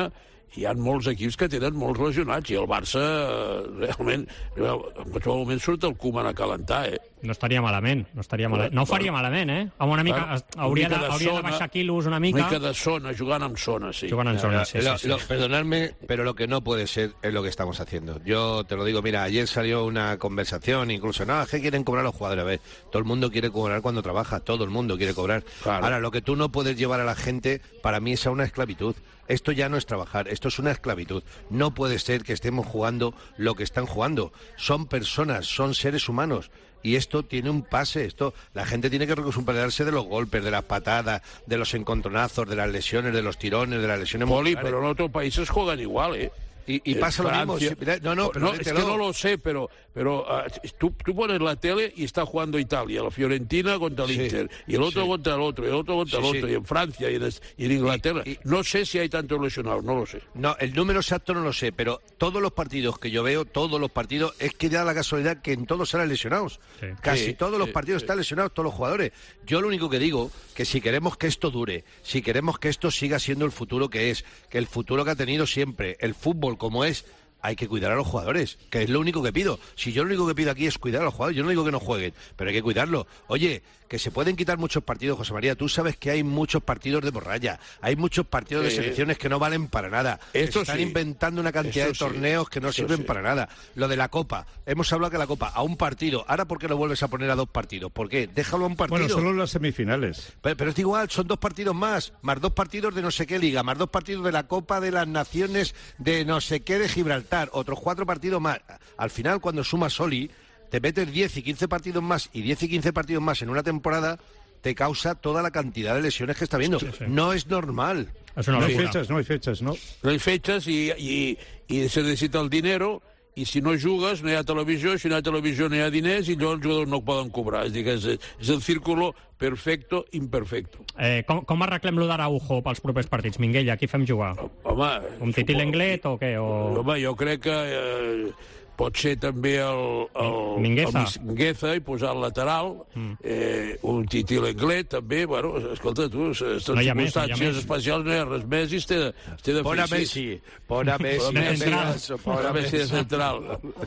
Speaker 25: hi ha molts equips que tenen molts lesionats, i el Barça eh, realment, en qualsevol moment surt el Koeman a calentar, eh?
Speaker 3: No estaria malament, no estaria malament. No ho faria malament, eh? Amb una mica,
Speaker 25: Claro,
Speaker 3: hauria,
Speaker 25: una
Speaker 3: de,
Speaker 25: mica de
Speaker 3: hauria de
Speaker 25: zona,
Speaker 3: baixar quilos una mica.
Speaker 25: Una mica de zona, jugant amb zona, sí.
Speaker 3: Jugant en zona, sí, sí,
Speaker 9: Lo-
Speaker 3: sí.
Speaker 9: lo- perdonadme, pero lo que no puede ser es lo que estamos haciendo. Yo te lo digo, mira, ayer salió una conversación, incluso, no, es que quieren cobrar los jugadores. A ver, todo el mundo quiere cobrar cuando trabaja, todo el mundo quiere cobrar.
Speaker 25: Claro.
Speaker 9: Ahora, lo que tú no puedes llevar a la gente, para mí es a una esclavitud. Esto ya no es trabajar, esto es una esclavitud. No puede ser que estemos jugando lo que están jugando. Son personas, son seres humanos. Y esto tiene un pase, esto la gente tiene que recuperarse de los golpes, de las patadas, de los encontronazos, de las lesiones, de los tirones, de las lesiones
Speaker 25: Poli,
Speaker 9: musculares.
Speaker 25: pero en otros países juegan igual, ¿eh?
Speaker 9: Y, y pasa lo mismo.
Speaker 25: Francia.
Speaker 9: si- mira, no, no, pero
Speaker 25: no, es que
Speaker 9: léetelo.
Speaker 25: no lo sé, pero, pero uh, tú, tú pones la tele y está jugando Italia, la Fiorentina contra el
Speaker 9: Sí,
Speaker 25: Inter, y el otro
Speaker 9: sí.
Speaker 25: contra el otro, y el otro contra
Speaker 9: Sí,
Speaker 25: el otro,
Speaker 9: sí.
Speaker 25: y en Francia, y en, es- y en Inglaterra. no sé si hay tantos lesionados, no lo sé.
Speaker 9: No, el número exacto no lo sé, pero todos los partidos que yo veo, todos los partidos, es que da la casualidad que en todos salen lesionados. Casi
Speaker 25: Sí,
Speaker 9: todos los
Speaker 25: sí,
Speaker 9: partidos
Speaker 25: sí.
Speaker 9: están lesionados, todos los jugadores. Yo lo único que digo, que si queremos que esto dure, si queremos que esto siga siendo el futuro que es, que el futuro que ha tenido siempre, el fútbol como es, hay que cuidar a los jugadores, que es lo único que pido. Si yo lo único que pido aquí es cuidar a los jugadores, yo no digo que no jueguen, pero hay que cuidarlo. Oye, que se pueden quitar muchos partidos, José María, tú sabes que hay muchos partidos de borralla, hay muchos partidos de
Speaker 25: Sí.
Speaker 9: selecciones que no valen para nada.
Speaker 25: Esto
Speaker 9: Se están
Speaker 25: sí.
Speaker 9: inventando una cantidad
Speaker 25: Eso
Speaker 9: de
Speaker 25: sí.
Speaker 9: torneos que no
Speaker 25: Eso
Speaker 9: sirven
Speaker 25: sí.
Speaker 9: para nada. Lo de la Copa, hemos hablado que la Copa a un partido, ahora ¿por qué lo vuelves a poner a dos partidos? ¿Por qué? Déjalo a un partido.
Speaker 6: Bueno, solo las semifinales.
Speaker 9: Pero, pero es igual, son dos partidos más, más dos partidos de no sé qué liga, más dos partidos de la Copa de las Naciones de no sé qué de Gibraltar, otros cuatro partidos más. Al final, cuando sumas Soli, te metes diez y quince partidos más y diez y quince partidos más en una temporada, te causa toda la cantidad de lesiones que está viendo. No es normal.
Speaker 6: no hay fechas, no hay fechas, ¿no?
Speaker 25: No hay fechas y, y, y se necesita el dinero, i si no jugues no hi ha televisió, si no hi ha televisió no hi ha diners i llavors els jugadors no poden cobrar. És, dir, que és, és el círculo perfecto imperfecto.
Speaker 3: Eh, com, com arreglem lo d'Araujo pels propers partits? Minguella, qui fem jugar?
Speaker 25: Home...
Speaker 3: Un Titi Lenglet o què? O...
Speaker 25: Home, jo crec que eh, pot ser també el, el,
Speaker 3: Mingueza.
Speaker 25: el Mingueza i posar el lateral,
Speaker 3: Mm.
Speaker 25: eh, un Titi Lenglet també, bueno, escolta tu, en
Speaker 3: No hi ha més, no hi ha
Speaker 25: circumstàncies
Speaker 3: més.
Speaker 25: especials no hi ha res més i es té de, es té de
Speaker 9: Pon a
Speaker 25: fer
Speaker 9: Messi, pon a Messi,
Speaker 25: Pon a
Speaker 9: de
Speaker 25: Messi,
Speaker 9: central.
Speaker 25: pon a Messi de central.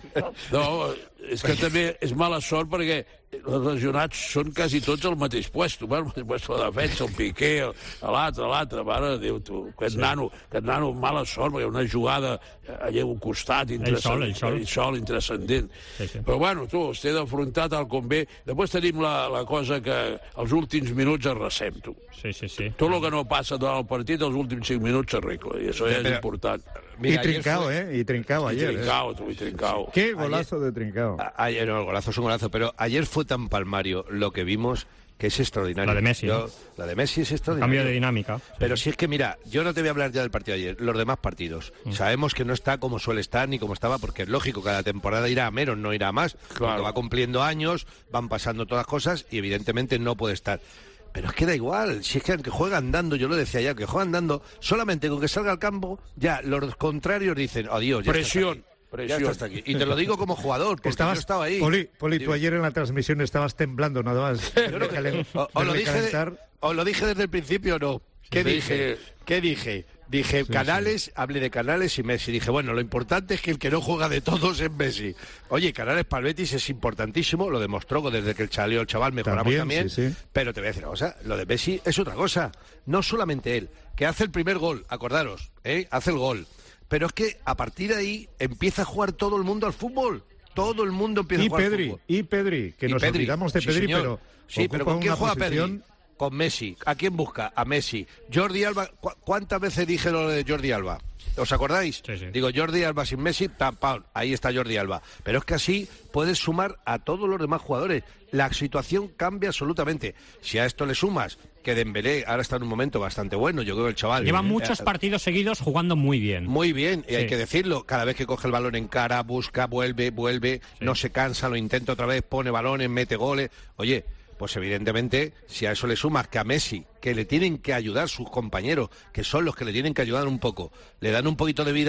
Speaker 25: No, és que també és mala sort perquè els lesionats són quasi tots al mateix puesto, bueno, el mateix puesto de defensa, el Piqué, el- l'altre, l'altre, mare de Déu, tu, aquest
Speaker 3: Sí.
Speaker 25: nano, aquest nano, mala sort, perquè una jugada allà a un costat,
Speaker 3: Ell sol, ell sol.
Speaker 25: ell sol, intrascendent.
Speaker 3: Sí, sí.
Speaker 25: Però bueno, tu, es té d'afrontar tal com ve. Després tenim la, la cosa que els últims minuts arrasem, tu.
Speaker 3: Sí, sí, sí.
Speaker 25: Tot el que no passa durant el partit, els últims cinc minuts s'arregla, i això ja és
Speaker 6: Pero-
Speaker 25: important.
Speaker 6: y Trincao, ¿eh? Y Trincao
Speaker 25: I
Speaker 6: ayer. ¿eh?
Speaker 25: Trincao, tu, i Trincao.
Speaker 6: Qué golazo de Trincao.
Speaker 9: A- Ayer, no, el golazo es un golazo, pero ayer fue tan palmario lo que vimos que es extraordinario.
Speaker 3: La de Messi,
Speaker 9: Yo-
Speaker 3: ¿no?
Speaker 9: La de Messi es extraordinario.
Speaker 3: Cambio de dinámica.
Speaker 9: Pero si es que, mira, yo no te voy a hablar ya del partido de ayer, los demás partidos.
Speaker 3: Mm.
Speaker 9: Sabemos que no está como suele estar ni como estaba, porque es lógico, cada temporada irá a menos, no irá a más. Porque va cumpliendo años, van pasando todas cosas y evidentemente no puede estar. Pero es que da igual, si es que aunque juega andando, yo lo decía ya, que juega andando, solamente con que salga al campo, ya los contrarios dicen, adiós, ya
Speaker 25: Presión,
Speaker 9: está hasta aquí.
Speaker 25: presión.
Speaker 9: Ya está hasta aquí. Y te lo digo como jugador, porque
Speaker 6: Estabas,
Speaker 9: yo estaba ahí.
Speaker 6: Poli, Poli, tú
Speaker 9: Dime.
Speaker 6: ayer en la transmisión estabas temblando nada más.
Speaker 9: Yo no- o- os, lo
Speaker 6: de
Speaker 9: dije,
Speaker 6: calentar.
Speaker 9: os lo dije desde el principio o no. ¿Qué
Speaker 25: Sí,
Speaker 9: dije?
Speaker 25: sí.
Speaker 9: ¿Qué dije? Dije
Speaker 6: Sí,
Speaker 9: Canales, hablé de Canales y Messi. Dije, bueno, lo importante es que el que no juega de todos es Messi. Oye, Canales para el Betis es importantísimo, lo demostró desde que salió el chaval, mejoramos
Speaker 6: También,
Speaker 9: también.
Speaker 6: sí, sí.
Speaker 9: Pero te voy a decir una cosa, lo de Messi es otra cosa. No solamente él, que hace el primer gol, acordaros, ¿eh? Hace el gol. Pero es que a partir de ahí empieza a jugar todo el mundo al fútbol. Todo el mundo empieza
Speaker 6: Y
Speaker 9: a jugar al
Speaker 6: Pedri,
Speaker 9: fútbol.
Speaker 6: y Pedri, que
Speaker 9: Y
Speaker 6: nos
Speaker 9: Pedri,
Speaker 6: olvidamos de
Speaker 9: sí,
Speaker 6: Pedri,
Speaker 9: señor.
Speaker 6: pero
Speaker 9: Sí, pero
Speaker 6: ocupa
Speaker 9: ¿con quién
Speaker 6: una
Speaker 9: juega
Speaker 6: posición-
Speaker 9: Pedri? Con Messi. ¿A quién busca? A Messi. Jordi Alba, ¿cu- ¿cuántas veces dije lo de Jordi Alba? ¿Os acordáis?
Speaker 3: Sí, sí.
Speaker 9: Digo, Jordi Alba sin Messi, pam, pam, ahí está Jordi Alba. Pero es que así puedes sumar a todos los demás jugadores. La situación cambia absolutamente. Si a esto le sumas que Dembélé ahora está en un momento bastante bueno, yo creo que el chaval...
Speaker 3: Lleva
Speaker 9: eh,
Speaker 3: muchos
Speaker 9: eh,
Speaker 3: partidos seguidos jugando muy bien.
Speaker 9: Muy bien, y hay
Speaker 3: Sí.
Speaker 9: que decirlo. Cada vez que coge el balón en cara, busca, vuelve, vuelve, no se cansa, lo intenta otra vez, pone balones, mete goles. Oye, pues evidentemente, si a eso le sumas que a Messi, que le tienen que ayudar sus compañeros, que son los que le tienen que ayudar un poco, le dan un poquito de vida,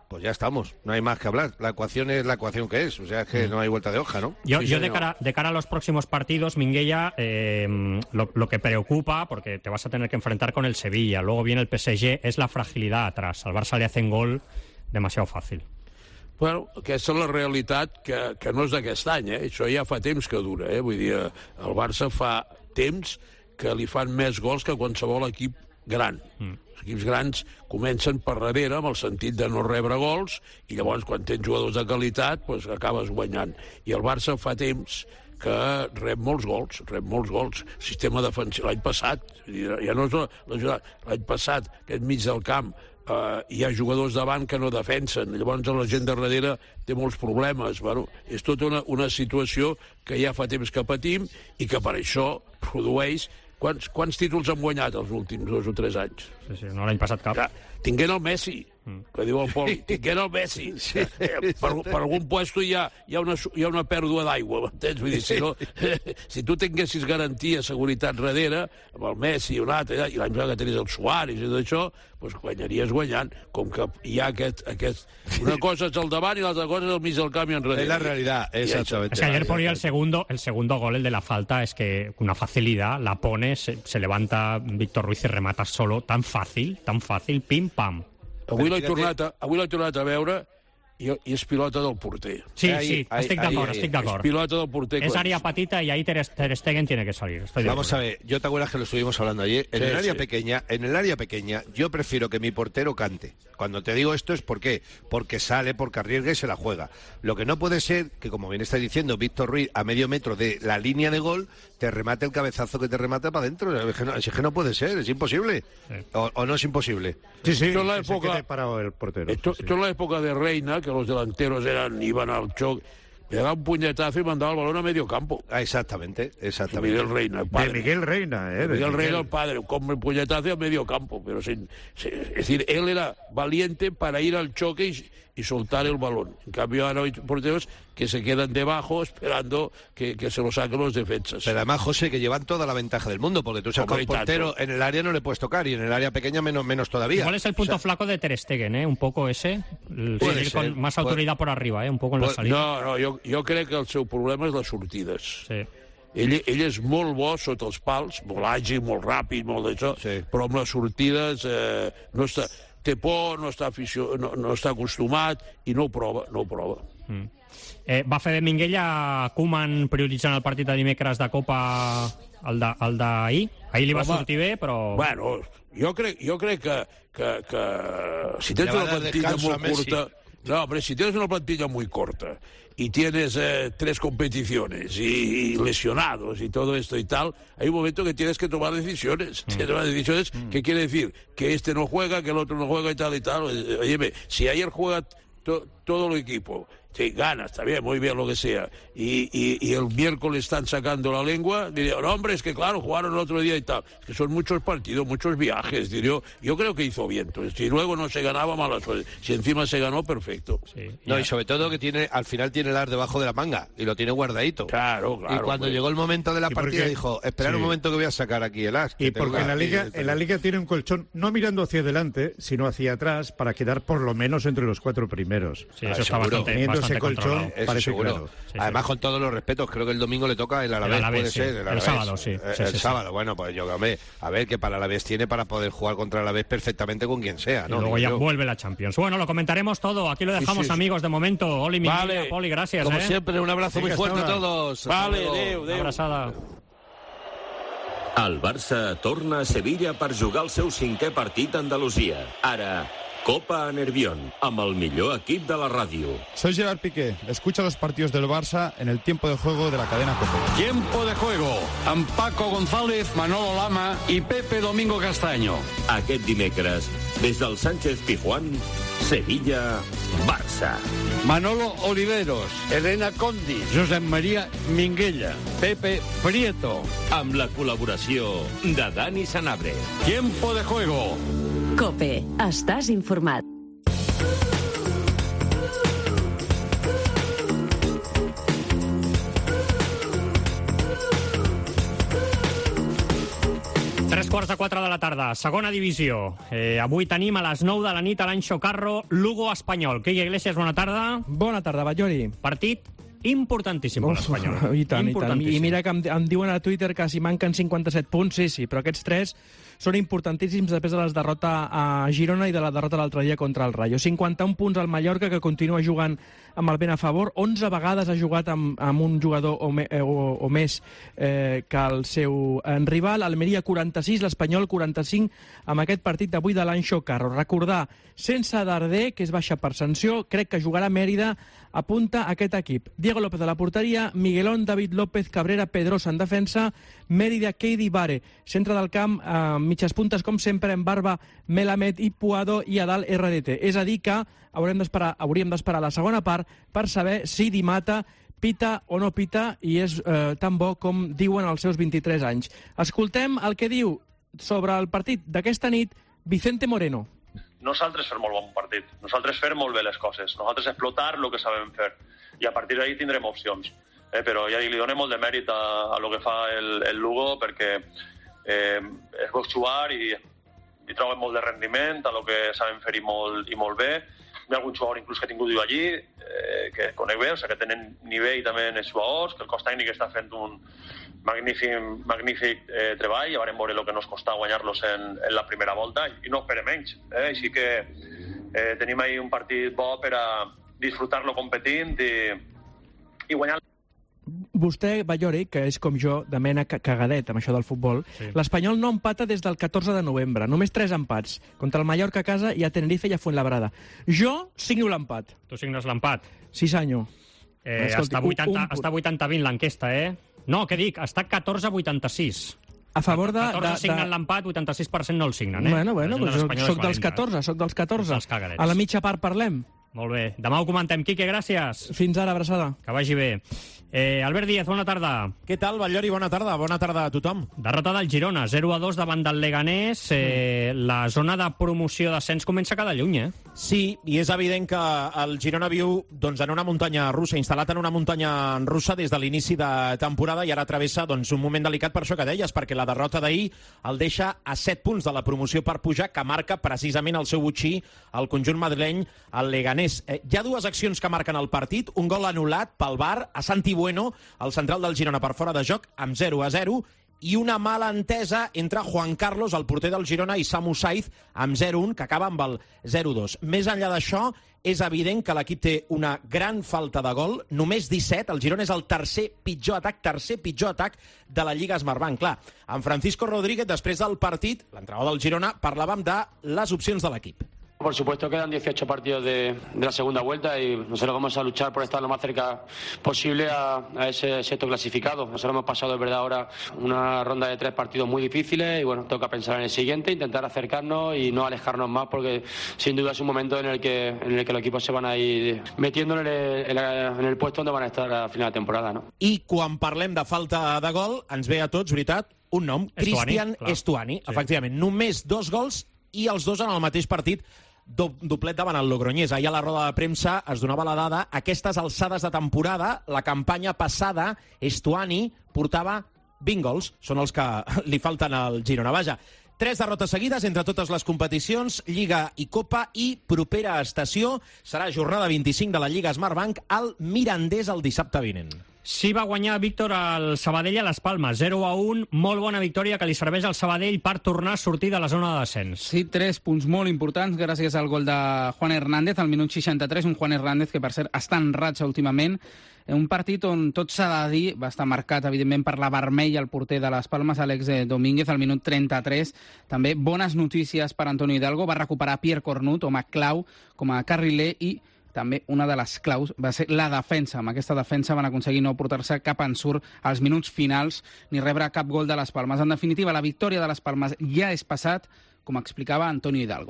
Speaker 9: pues ya estamos, no hay más que hablar. La ecuación es la ecuación que es, o sea, es que no hay vuelta de hoja, ¿no?
Speaker 3: Yo,
Speaker 9: Sí,
Speaker 3: yo de,
Speaker 9: señor.
Speaker 3: cara, de cara a los próximos partidos, Minguella, eh, lo, lo que preocupa, porque te vas a tener que enfrentar con el Sevilla, luego viene el P S G, es la fragilidad atrás. Al Barça le hacen gol demasiado fàcil.
Speaker 25: Bueno, aquesta és la realitat que, que no és d'aquest any, eh? Això ja fa temps que dura, eh? Vull dir, el Barça fa temps que li fan més gols que qualsevol equip gran. Mm. Els equips grans comencen per darrere amb el sentit de no rebre gols i llavors quan tens jugadors de qualitat pues, acabes guanyant. I el Barça fa temps que rep molts gols, rep molts gols. Sistema defensiu, l'any passat, ja no és la, l'any passat, aquest mig del camp, Uh, hi ha jugadors davant que no defensen, llavors la gent de darrere té molts problemes. Bueno, és tota una, una situació que ja fa temps que patim i que per això produeix... Quants, quants títols han guanyat els últims dos o tres anys?
Speaker 3: Sí, sí, no l'any passat cap.
Speaker 25: Ja, tinguent el Messi, que diu el Poli, tinguent el Messi, sí. eh, per, per algun puesto hi ha, hi ha, una, hi ha una pèrdua d'aigua, m'entens? Vull dir, si, no, si tu tinguessis garantia, seguretat darrere, amb el Messi i un altre, i l'any passat que tenies el Suárez i tot això, doncs guanyaries guanyant, com que hi ha aquest... aquest... Una cosa és al davant i l'altra cosa és al mig del camp i enrere.
Speaker 9: Es la realidad, exactamente.
Speaker 3: Es que ayer ponía el segundo, el segundo gol, el de la falta, es que una facilidad, la pone, se, se levanta Víctor Ruiz y remata solo, tan fácil, tan fácil, pim, pam.
Speaker 25: Avui l'he tornat, a, avui l'he tornat a veure i, i és pilota del porter.
Speaker 3: Sí, ahí, sí, ahí, estic d'acord, estic d'acord.
Speaker 25: És pilota del porter.
Speaker 3: Es área patita y ahí Ter, Ter Stegen tiene que salir. Estoy
Speaker 9: Vamos a ver, yo te acuerdas que lo estuvimos hablando ayer. En
Speaker 25: Sí,
Speaker 9: el área
Speaker 25: sí.
Speaker 9: pequeña, en el área pequeña, yo prefiero que mi portero cante. Cuando te digo esto es ¿por qué? Porque sale, porque arriesga y se la juega. Lo que no puede ser que, como bien está diciendo Víctor Ruiz, a medio metro de la línea de gol, te remate el cabezazo que te remata para adentro. Es que no, es que no puede ser, es imposible.
Speaker 6: Sí.
Speaker 9: O, o no es imposible.
Speaker 6: Sí, sí,
Speaker 25: Esto es la
Speaker 6: que se
Speaker 25: época-
Speaker 6: quede parado el portero.
Speaker 25: Esto,
Speaker 6: sí, sí.
Speaker 25: esto es la época de Reina, que los delanteros eran, iban al choque, le daba un puñetazo y mandaba el balón a medio campo.
Speaker 9: Ah, exactamente, exactamente.
Speaker 25: Miguel Reina, el
Speaker 6: De
Speaker 25: padre.
Speaker 6: Miguel Reina, ¿eh? De
Speaker 25: Miguel Reina, el padre, con el puñetazo a medio campo. Pero sin, sin- es decir, él era valiente para ir al choque y, y soltar el balón. En cambio, ahora hay porteros que se quedan debajo esperando que, que se lo saquen los defensas.
Speaker 9: Pero además, José, que llevan toda la ventaja del mundo, porque tú sacas
Speaker 25: Hombre,
Speaker 9: un
Speaker 25: y tanto.
Speaker 9: portero en el área no le puedes tocar y en el área pequeña menos, menos todavía.
Speaker 3: Igual es el punto
Speaker 9: O sea,
Speaker 3: flaco de Ter Stegen, ¿eh? Un poco ese. El
Speaker 9: Puede
Speaker 3: seguir
Speaker 9: ser,
Speaker 3: con más
Speaker 9: puede-
Speaker 3: autoridad por arriba, ¿eh? Un poco en la
Speaker 25: Pues,
Speaker 3: salida.
Speaker 25: no, no, jo, jo crec que el seu problema és les sortides.
Speaker 3: Sí.
Speaker 25: Ell, ell és molt bo sota els pals, molt àgil, molt ràpid, molt d'això, sí. però amb les sortides eh, no està, té por, no està, afició, no, no està acostumat i no ho prova, no ho prova.
Speaker 3: Mm. Eh, va fer Minguella Koeman prioritzant el partit de dimecres de Copa el de- el d'ahir? Ahir li va
Speaker 25: Home,
Speaker 3: sortir bé, però...
Speaker 25: Bueno, jo crec, jo crec que, que, que si tens
Speaker 9: Le va a
Speaker 25: una
Speaker 9: dar
Speaker 25: plantilla
Speaker 9: descanso a
Speaker 25: muy
Speaker 9: Messi.
Speaker 25: corta... No, hombre, si tienes una plantilla muy corta y tienes eh, tres competiciones y, y lesionados y todo esto y tal, hay un momento que tienes que tomar decisiones.
Speaker 9: Mm.
Speaker 25: Tienes que tomar decisiones, ¿qué quiere decir? Que este no juega, que el otro no juega y tal y tal. Oye, si ayer juega to- todo el equipo, sí, gana, está bien, muy bien, lo que sea, y, y, y el miércoles están sacando la lengua, diría, no, hombre, es que claro, jugaron el otro día y tal. Es que son muchos partidos, muchos viajes, diría, yo, yo creo que hizo bien. Entonces, si luego no se ganaba, mala suerte. Si encima se ganó, perfecto.
Speaker 3: Sí,
Speaker 9: No, y sobre todo que tiene, al final tiene el as debajo de la manga y lo tiene guardadito.
Speaker 25: Claro, claro.
Speaker 9: Y cuando
Speaker 25: pues.
Speaker 9: llegó el momento de la
Speaker 6: ¿Y
Speaker 9: partida
Speaker 6: porque-
Speaker 9: dijo, esperad
Speaker 6: sí.
Speaker 9: un momento que voy a sacar aquí el as.
Speaker 6: Y
Speaker 9: que tengo
Speaker 6: porque en la
Speaker 9: aquí".
Speaker 6: liga, en la liga tiene un colchón no mirando hacia adelante, sino hacia atrás para quedar por lo menos entre los cuatro primeros.
Speaker 3: Sí, eso está
Speaker 9: seguro.
Speaker 3: bastante,
Speaker 6: Teniendo ese
Speaker 3: bastante
Speaker 6: colchón,
Speaker 3: controlado.
Speaker 9: Eso
Speaker 6: parece
Speaker 9: seguro.
Speaker 6: claro.
Speaker 3: Sí,
Speaker 9: Además,
Speaker 3: sí.
Speaker 9: con todos los respetos, creo que el domingo le toca el Alavés,
Speaker 3: Alavés,
Speaker 9: puede
Speaker 3: sí.
Speaker 9: ser. El,
Speaker 3: El
Speaker 9: Alavés.
Speaker 3: sábado, sí.
Speaker 9: Eh,
Speaker 3: Sí,
Speaker 9: el
Speaker 3: sí, sí.
Speaker 9: sábado, bueno, pues yo, hombre, a ver, que para el Alavés tiene para poder jugar contra el Alavés perfectamente con quien sea,
Speaker 3: Y
Speaker 9: ¿no?
Speaker 3: luego
Speaker 9: Digo
Speaker 3: ya
Speaker 9: yo.
Speaker 3: vuelve la Champions. Bueno, lo comentaremos todo. Aquí lo dejamos,
Speaker 25: sí, sí.
Speaker 3: amigos, de momento. Oli, Minguella,
Speaker 25: Vale.
Speaker 3: Poli, gracias.
Speaker 9: Como
Speaker 3: ¿eh?
Speaker 9: siempre, un abrazo muy
Speaker 6: Venga,
Speaker 9: fuerte a
Speaker 6: hasta ahora.
Speaker 9: todos.
Speaker 25: Vale,
Speaker 9: Hasta luego.
Speaker 25: adéu,
Speaker 3: Una
Speaker 25: adéu.
Speaker 3: abraçada.
Speaker 1: El Barça torna a Sevilla per jugar el seu cinquè partit a Andalusia. Ara, Copa Nervión, amb el millor equip de la ràdio.
Speaker 4: Soy Gerard Piqué. Escucha los partidos del Barça en el tiempo de juego de la cadena COPE.
Speaker 5: Tiempo de juego amb Paco González, Manolo Lama i Pepe Domingo Castaño.
Speaker 1: Aquest dimecres, des del Sánchez Pizjuán, Sevilla, Barça.
Speaker 5: Manolo Oliveros, Elena Condi, Josep María Minguella, Pepe Prieto.
Speaker 1: Amb la col·laboració de Dani Sanabria.
Speaker 5: Tiempo de juego.
Speaker 7: COPE. Estàs informat.
Speaker 3: tres Tres quarts de quatre de la tarda, segona divisió. Eh, avui tenim a les nou de la nit a l'Anxo Carro, Lugo Espanyol. Quique Iglesias, bona tarda.
Speaker 2: Bona tarda, Batllori.
Speaker 3: Partit importantíssim per l'Espanyol.
Speaker 2: I tant, i tant. I mira que em, em diuen a Twitter que si manquen cinquanta-set punts, sí, sí, però aquests tres són importantíssims després de la derrota a Girona i de la derrota l'altre dia contra el Rayo. cinquanta-un punts al Mallorca, que continua jugant amb el vent a favor. onze vegades ha jugat amb, amb un jugador o, me, o, o més eh, que el seu eh, rival. Almeria quaranta-sis, l'Espanyol quaranta-cinc amb aquest partit d'avui de l'Anxo Carro. Recordar, sense Darder, que és baixa per sanció, crec que jugarà a Mèrida, apunta aquest equip. Diego López a la porteria, Miguelón, David López, Cabrera, Pedrosa en defensa, Mèrida, Keidi, Bare. Centre del camp, eh, mitges puntes, com sempre, en Barba, Melamed i Puado, i a dalt R D T. És a dir que haurem d'esperar hauríem d'esperar la segona part per saber si Di Mata pita o no pita, i és eh, tan bo com diuen els seus vint-i-tres anys. Escoltem el que diu sobre el partit d'aquesta nit Vicente Moreno.
Speaker 8: Nosaltres fer molt bon partit, nosaltres fer molt bé les coses, nosaltres explotar el que sabem fer, i a partir d'ahí tindrem opcions. Eh, però ja li donem molt de mèrit a, a lo que fa el, el Lugo, perquè eh, és bo jugar i, i troben molt de rendiment a lo que sabem fer i molt, i molt bé. Hi ha algun jugador inclús que he tingut jo allí, eh, que conec bé, o sigui, que tenen nivell també en els jugadors, que el cos tècnic està fent un magnífic, magnífic eh, treball, i vam veure el que nos costa guanyar-los en, en la primera volta, i no esperem menys. Eh? Així que eh, tenim ahí un partit bo per a disfrutar-lo competint i, i guanyar.
Speaker 2: Vostè, Batllori, que és com jo, de mena cagadet amb això del futbol, sí. L'Espanyol no empata des del catorze de novembre, només tres empats, contra el Mallorca a casa i a Tenerife i a Fuenlabrada. Jo signo l'empat.
Speaker 3: Tu signes l'empat?
Speaker 2: Sí, senyor.
Speaker 3: Eh, Escolti, està vuitanta, està vuitanta vint l'enquesta, eh? No, què dic? Està catorze vuitanta-sis.
Speaker 2: A favor de...
Speaker 3: catorze
Speaker 2: de,
Speaker 3: signen
Speaker 2: de...
Speaker 3: l'empat, vuitanta-sis per cent no el signen, eh?
Speaker 2: Bueno, bueno, pues soc, soc dels catorze, soc dels catorze. A la mitja part parlem.
Speaker 3: Molt bé. Demà ho comentem. Quique, gràcies.
Speaker 2: Fins ara, abraçada.
Speaker 3: Que vagi bé. Eh, Albert Díaz, bona tarda.
Speaker 10: Què tal, Batllori? Bona tarda. Bona tarda a tothom.
Speaker 3: Derrota del Girona, zero a dos davant del Leganés. Eh, mm. La zona de promoció d'ascens comença a quedar lluny, eh?
Speaker 10: Sí, i és evident que el Girona viu doncs, en una muntanya russa, instal·lat en una muntanya russa des de l'inici de temporada, i ara travessa doncs, un moment delicat per això que deies, perquè la derrota d'ahir el deixa a set punts de la promoció per pujar, que marca precisament el seu butxí al conjunt madrileny, al Leganés. Eh, hi ha dues accions que marquen el partit, un gol anul·lat pel V A R a Santi Bueno, el central del Girona, per fora de joc, amb zero a zero, i una mala entesa entre Juan Carlos, el porter del Girona, i Samu Saiz, amb zero a un, que acaba amb el zero a dos. Més enllà d'això, és evident que l'equip té una gran falta de gol, només disset, el Girona és el tercer pitjor atac, tercer pitjor atac de la Lliga Smartbank. Clar, en Francisco Rodríguez, després del partit, l'entrenador del Girona, parlàvem de les opcions de l'equip.
Speaker 11: Por supuesto, quedan dieciocho partidos de, de la segunda vuelta y nosotros vamos a luchar por estar lo más cerca posible a, a ese sexto clasificado. Nosotros hemos pasado, es verdad, ahora una ronda de tres partidos muy difíciles y bueno, toca pensar en el siguiente, intentar acercarnos y no alejarnos más, porque sin duda es un momento en el que, en el que los equipos se van a ir metiendo en el, en, la, en el puesto donde van a estar a final de temporada, ¿no?
Speaker 10: I quan parlem de falta de gol, ens ve a tots, veritat, un nom, Cristian Estuani. Sí. Efectivament, només dos gols i els dos en el mateix partit, doblet davant el Logroñés. Ahir a la roda de premsa es donava la dada. A aquestes alçades de temporada, la campanya passada, Estuani portava vint gols. Són els que li falten al Girona. Vaja, tres derrotes seguides entre totes les competicions, Lliga i Copa, i propera estació serà jornada vint-i-cinc de la Lliga Smartbank al Mirandés el dissabte vinent.
Speaker 3: Sí, va guanyar Víctor al Sabadell a les Palmes, zero a un, molt bona victòria que li serveix al Sabadell per tornar a sortir de la zona de descens.
Speaker 12: Sí, tres punts molt importants gràcies al gol de Juan Hernández al minut seixanta-tres, un Juan Hernández que per cert està en ratxa últimament, un partit on tot s'ha de dir, va estar marcat evidentment per la vermella al porter de les Palmes, Àlex Domínguez, al minut trenta-tres. També bones notícies per Antonio Hidalgo, va recuperar Pierre Cornut, home clau com a carriler, i també una de les claus va ser la defensa. Amb aquesta defensa van aconseguir no portar-se cap ensurt als minuts finals ni rebre cap gol de les Palmes. En definitiva, la victòria de les Palmes ja és passat, com explicava Antonio Hidalgo.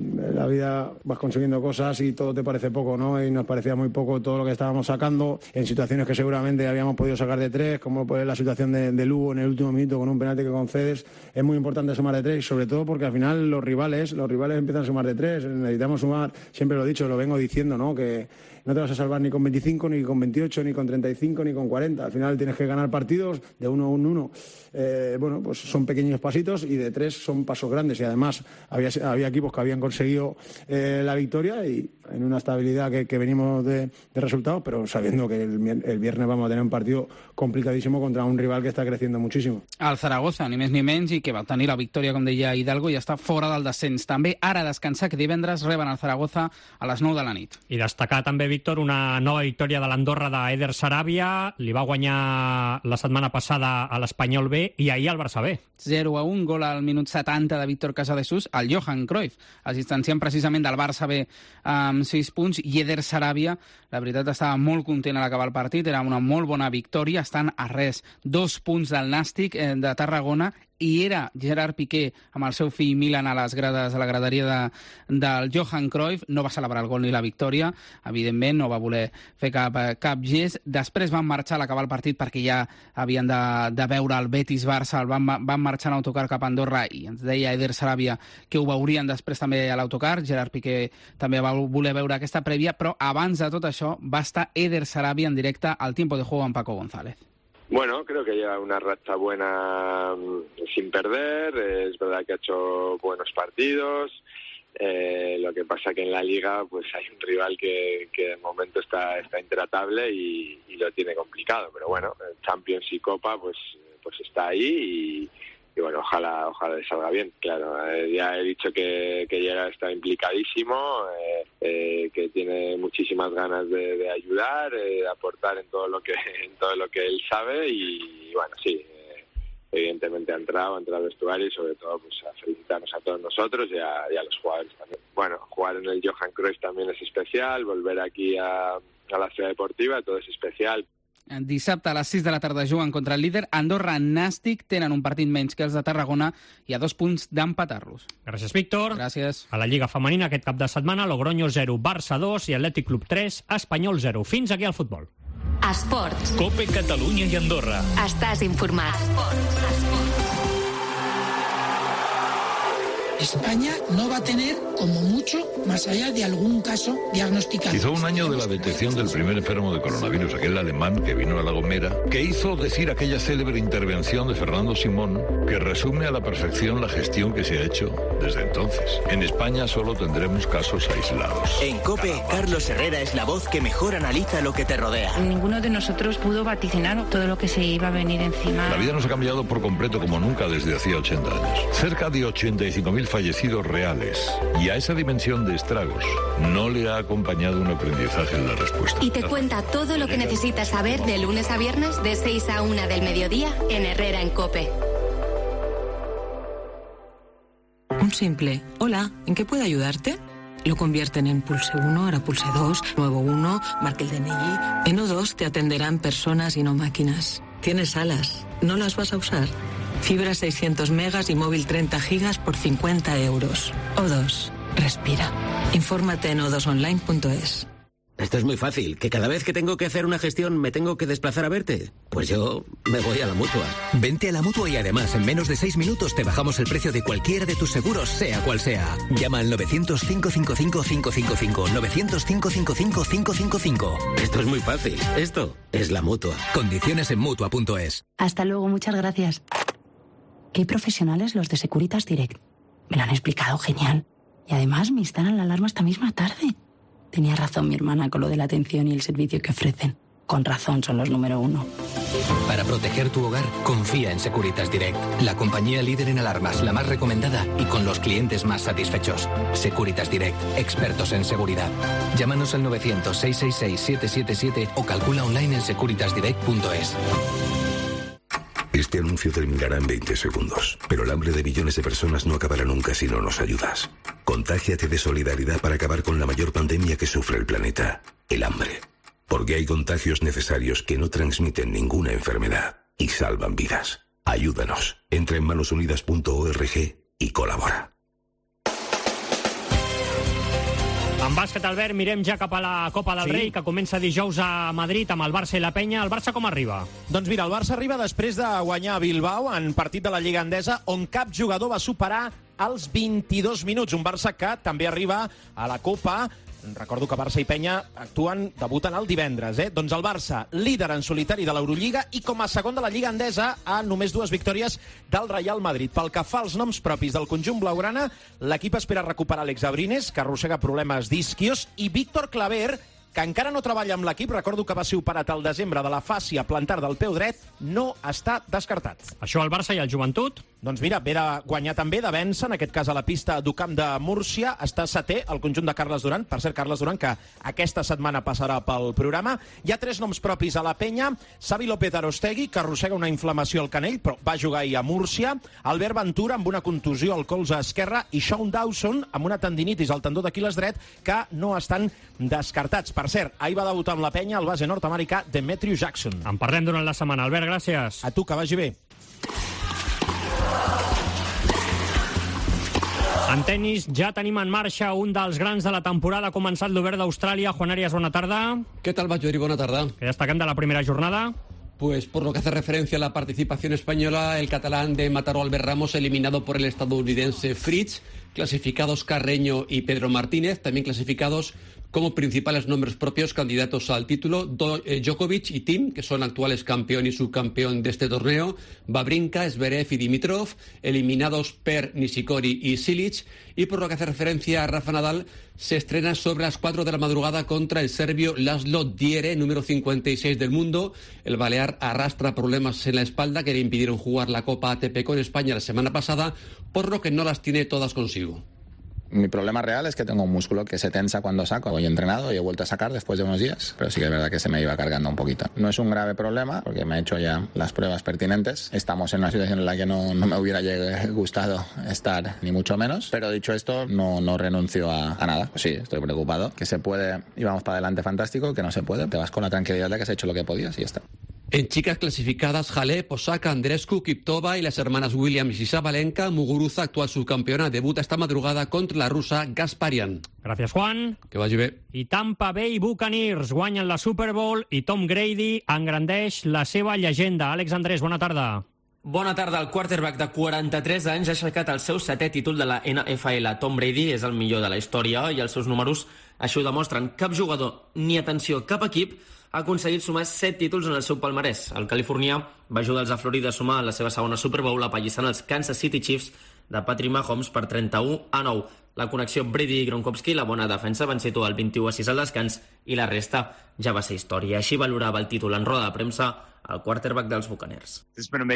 Speaker 13: En la vida vas consiguiendo cosas y todo te parece poco, ¿no? Y nos parecía muy poco todo lo que estábamos sacando en situaciones que seguramente habíamos podido sacar de tres, como pues la situación de, de Lugo en el último minuto con un penalti que concedes. Es muy importante sumar de tres, sobre todo porque al final los rivales, los rivales empiezan a sumar de tres. Necesitamos sumar, siempre lo he dicho, lo vengo diciendo, ¿no? Que no te vas a salvar ni con veinticinco, ni con veintiocho, ni con treinta y cinco, ni con cuarenta. Al final tienes que ganar partidos de uno a uno. Eh, bueno, pues son pequeños pasitos y de tres son pasos grandes. Y además había, había equipos que habían conseguido eh, la victoria y en una estabilidad que, que venimos de, de resultados, pero sabiendo que el, el viernes vamos a tener un partido complicadísimo contra un rival que está creciendo muchísimo.
Speaker 12: El Zaragoza, ni més ni menys, i que va tenir la victòria, com deia Hidalgo, i està fora del descens. També ara a descansar, que divendres reben el Zaragoza a les nou de la nit.
Speaker 3: I destacar també, Víctor, una nova victòria de l'Andorra d'Eder Sarabia. Li va guanyar la setmana passada a l'Espanyol B i ahir al Barça B.
Speaker 12: zero a un, gol al minut setanta de Víctor Casadesús, al Johan Cruyff, es distancien precisament del Barça B amb sis punts, i Eder Sarabia, la veritat, estava molt content a l'acabar el partit, era una molt bona victòria, estan a res, dos punts del Nàstic eh, de Tarragona, i era Gerard Piqué amb el seu fill Milan a les grades, a la graderia de, del Johan Cruyff. No va celebrar el gol ni la victòria, evidentment, no va voler fer cap, cap gest. Després van marxar a l'acabar el partit perquè ja havien de, de veure el Betis-Barça, van, van marxar en autocar cap a Andorra, i ens deia Eder Sarabia que ho veurien després també a l'autocar. Gerard Piqué també va voler veure aquesta prèvia, però abans de tot això va estar Eder Sarabia en directe al Tiempo de Juego amb Paco González.
Speaker 14: Bueno, creo que lleva una racha buena sin perder, es verdad que ha hecho buenos partidos, eh, lo que pasa que en la Liga pues hay un rival que, que de momento está, está intratable y, y lo tiene complicado, pero bueno, Champions y Copa pues, pues está ahí y, y bueno, ojalá ojalá le salga bien, claro, eh, ya he dicho que, que llega, está implicadísimo, eh, eh, que tiene muchísimas ganas de, de ayudar, eh, de aportar en todo lo que en todo lo que él sabe y, y bueno, sí, eh, evidentemente ha entrado, ha entrado al vestuario y sobre todo pues a felicitarnos a todos nosotros y a, y a los jugadores también. Bueno, jugar en el Johan Cruyff también es especial, volver aquí a, a la ciudad deportiva, todo es especial.
Speaker 12: Dissabte a les sis de la tarda juguen contra el líder. Andorra Nàstic tenen un partit menys que els de Tarragona i a dos punts d'empatar-los.
Speaker 3: Gràcies, Víctor.
Speaker 12: Gràcies.
Speaker 3: A la Lliga Femenina aquest cap de setmana, Logroño zero, Barça dos i Atlètic Club tres, Espanyol zero. Fins aquí el futbol.
Speaker 7: Esports.
Speaker 15: Cope Catalunya i Andorra.
Speaker 7: Estàs informat. Esports. Esports.
Speaker 16: España no va a tener, como mucho, más allá de algún caso diagnosticado.
Speaker 15: Hizo un año de la detección del primer enfermo de coronavirus, aquel alemán que vino a La Gomera, que hizo decir aquella célebre intervención de Fernando Simón, que resume a la perfección la gestión que se ha hecho desde entonces. En España solo tendremos casos aislados.
Speaker 17: En COPE, Carlos Herrera es la voz que mejor analiza lo que te rodea.
Speaker 26: Ninguno de nosotros pudo vaticinar todo lo que se iba a venir encima.
Speaker 15: La vida nos ha cambiado por completo como nunca desde hacía ochenta años. Cerca de ochenta y cinco mil fallecidos reales. Y a esa dimensión de estragos no le ha acompañado un aprendizaje en la respuesta.
Speaker 7: Y te cuenta todo lo que necesitas saber de lunes a viernes de seis a una del mediodía en Herrera en COPE.
Speaker 27: Un simple hola, ¿en qué puedo ayudarte? Lo convierten en pulse uno, ahora pulse dos, nuevo uno, marque el D N I. En O dos te atenderán personas y no máquinas. Tienes alas, ¿no las vas a usar? Fibra seiscientos megas y móvil treinta gigas por cincuenta euros. O dos, respira. Infórmate en o dos online punto es.
Speaker 17: Esto es muy fácil, que cada vez que tengo que hacer una gestión me tengo que desplazar a verte. Pues yo me voy a la Mutua.
Speaker 28: Vente a la Mutua y además en menos de seis minutos te bajamos el precio de cualquiera de tus seguros, sea cual sea. Llama al novecientos, cinco cinco cinco, cinco cinco cinco, novecientos, cinco cinco cinco, cinco cinco cinco.
Speaker 17: Esto es muy fácil, esto es la Mutua.
Speaker 28: Condiciones en Mutua punto es.
Speaker 29: Hasta luego, muchas gracias. Qué profesionales los de Securitas Direct. Me lo han explicado genial. Y además me instalan la alarma esta misma tarde. Tenía razón mi hermana con lo de la atención y el servicio que ofrecen. Con razón son los número uno.
Speaker 28: Para proteger tu hogar, confía en Securitas Direct, la compañía líder en alarmas, la más recomendada y con los clientes más satisfechos. Securitas Direct, expertos en seguridad. Llámanos al novecientos, seiscientos sesenta y seis, siete siete siete o calcula online en securitas direct punto es.
Speaker 30: Este anuncio terminará en veinte segundos, pero el hambre de millones de personas no acabará nunca si no nos ayudas. Contágiate de solidaridad para acabar con la mayor pandemia que sufre el planeta, el hambre. Porque hay contagios necesarios que no transmiten ninguna enfermedad y salvan vidas. Ayúdanos. Entra en manos unidas punto org y colabora.
Speaker 3: En bàsquet, Albert, mirem ja cap a la Copa del sí. Rei, que comença dijous a Madrid amb el Barça i la Penya. El Barça com arriba?
Speaker 10: Doncs mira, el Barça arriba després de guanyar a Bilbao en partit de la Lliga Endesa, on cap jugador va superar els vint-i-dos minuts. Un Barça que també arriba a la Copa. Recordo que Barça i Penya actuen, debuten el divendres, eh? Doncs el Barça, líder en solitari de l'Eurolliga i com a segon de la Lliga Endesa a només dues victòries del Real Madrid. Pel que fa als noms propis del conjunt blaugrana, l'equip espera recuperar Alex Abrines, que arrossega problemes d'isquios, i Víctor Claver, que encara no treballa amb l'equip. Recordo que va ser operat al desembre de la fàscia plantar del peu dret, no està descartat.
Speaker 3: Això al Barça i al Joventut?
Speaker 10: Doncs mira, ve de guanyar també, de vèncer, en aquest cas a la pista d'Ucamp de Múrcia. Està setè el conjunt de Carles Duran. Per cert, Carles Duran, que aquesta setmana passarà pel programa. Hi ha tres noms propis a la Penya. Xavi López Arostegui, que arrossega una inflamació al canell, però va jugar ahir a Múrcia. Albert Ventura, amb una contusió al colze esquerre. I Sean Dawson, amb una tendinitis al tendó d'Aquil·les dret, que no estan descartats. Per cert, ahir va debutar amb la Penya el base nord-americà Demetrius Jackson.
Speaker 3: En parlem durant la setmana. Albert, gràcies.
Speaker 10: A tu, que vagi bé.
Speaker 3: En tenis ja tenim en marxa un dels grans de la temporada. Ha començat l'Obert d'Austràlia. Juan Arias, bona tarda.
Speaker 6: ¿Qué tal, Bachori? Buena tarde.
Speaker 3: ¿Qué destacan de la primera jornada?
Speaker 6: Pues por lo que hace referencia a la participación española, el catalán de Mataró Albert Ramos eliminado por el estadounidense Fritz, clasificados Carreño y Pedro Martínez, también clasificados como principales nombres propios candidatos al título, Do, eh, Djokovic y Tim, que son actuales campeón y subcampeón de este torneo, Babrinka, Zverev y Dimitrov, eliminados Per, Nishikori y Silic, y por lo que hace referencia a Rafa Nadal, se estrena sobre las cuatro de la madrugada contra el serbio Laszlo Djere, número cincuenta y seis del mundo. El balear arrastra problemas en la espalda que le impidieron jugar la Copa A T P con España la semana pasada, por lo que no las tiene todas consigo.
Speaker 9: Mi problema real es que tengo un músculo que se tensa cuando saco. Hoy he entrenado y he vuelto a sacar después de unos días, pero sí que es verdad que se me iba cargando un poquito. No es un grave problema porque me he hecho ya las pruebas pertinentes. Estamos en una situación en la que no, no me hubiera gustado estar, ni mucho menos. Pero dicho esto, no, no renuncio a, a nada. Pues sí, estoy preocupado. Que se puede y vamos para adelante, fantástico. Que no se puede, te vas con la tranquilidad de que has hecho lo que podías y ya está.
Speaker 6: En chicas clasificadas, Halep, Osaka, Andreescu, Kiptova y las hermanas Williams y Sabalenka, Muguruza, actual subcampeona, debuta esta madrugada contra la rusa Gasparian.
Speaker 3: Gracias, Juan.
Speaker 6: Que vagi bé.
Speaker 3: I Tampa Bay Buccaneers guanyen la Super Bowl i Tom Brady engrandeix la seva llegenda. Àlex Andrés, bona tarda.
Speaker 18: Bona tarda. El quarterback de quaranta-tres anys ha aixecat el seu setè títol de la N F L. Tom Brady és el millor de la història i els seus números això ho demostren. Cap jugador, ni atenció, cap equip ha aconseguit sumar set títols en el seu palmarès. El californià va ajudar els a Florida a sumar la seva segona Super Bowl apallissant els Kansas City Chiefs de Patrick Mahomes per trenta-u a nou. La connexió Brady-Gronkowski, la bona defensa, van situar el vint-i-u a sis al descans i la resta ja va ser història. Així valorava el títol en roda de premsa el quarterback dels Buccaneers.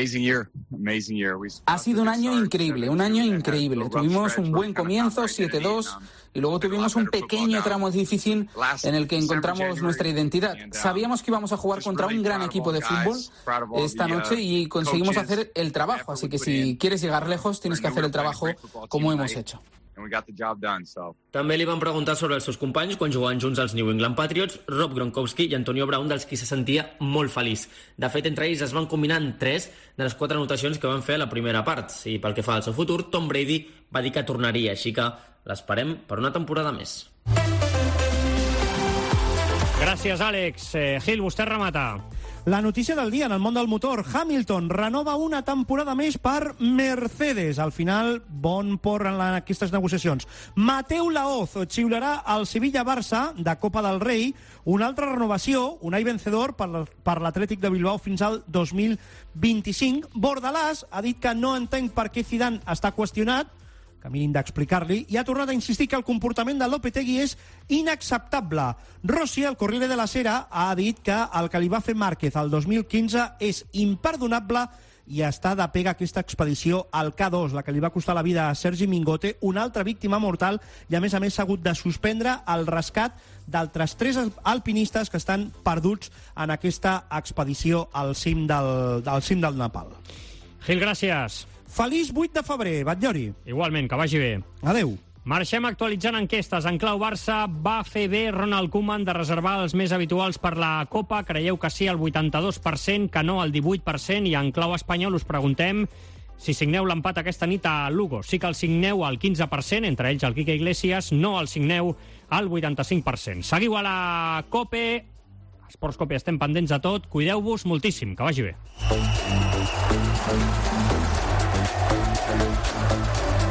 Speaker 12: Ha sido un año increíble, un año increíble. Tuvimos un buen comienzo, siete dos, y luego tuvimos un pequeño tramo difícil en el que encontramos nuestra identidad. Sabíamos que íbamos a jugar contra un gran equipo de fútbol esta noche y conseguimos hacer el trabajo. Así que si quieres llegar lejos, tienes que hacer el trabajo como hemos hecho.
Speaker 18: També li van preguntar sobre els seus companys quan jugaven junts als New England Patriots, Rob Gronkowski i Antonio Brown, dels qui se sentia molt feliç. De fet, entre ells es van combinar en tres de les quatre anotacions que van fer a la primera part. I pel que fa al seu futur, Tom Brady va dir que tornaria, així que l'esperem per una temporada més.
Speaker 3: Gràcies, Àlex. Eh, Gil, vostè remata.
Speaker 19: La notícia del dia en el món del motor. Hamilton renova una temporada més per Mercedes. Al final, bon por en la, aquestes negociacions. Mateu Laoz xiularà al Sevilla-Barça de Copa del Rei. Una altra renovació, un any vencedor per, per l'Atlètic de Bilbao fins al dos mil vint-i-cinc. Bordalàs ha dit que no entenc per què Zidane està qüestionat, que mínim d'explicar-li, i ha tornat a insistir que el comportament de Lopetegui és inacceptable. Rossi, el Corriere della Sera, ha dit que el que li va fer Márquez el dos mil quinze és imperdonable i està de pega aquesta expedició al K dos, la que li va costar la vida a Sergi Mingote, una altra víctima mortal, i a més a més s'ha hagut de suspendre el rescat d'altres tres alpinistes que estan perduts en aquesta expedició al cim del, al cim del Nepal.
Speaker 3: Gil, gràcies.
Speaker 19: Feliç vuit de febrer, Batllori.
Speaker 3: Igualment, que vagi bé.
Speaker 19: Adeu.
Speaker 3: Marxem actualitzant enquestes. En clau Barça, va fer bé Ronald Koeman de reservar els més habituals per la Copa. Creieu que sí, el vuitanta-dos per cent, que no, el divuit per cent. I en clau espanyol us preguntem si signeu l'empat aquesta nit a Lugo. Sí que el signeu al quinze per cent, entre ells el Quique Iglesias, no el signeu al vuitanta-cinc per cent. Seguiu a la COPE, Esports COPE, estem pendents de tot, cuideu-vos moltíssim, que vagi bé.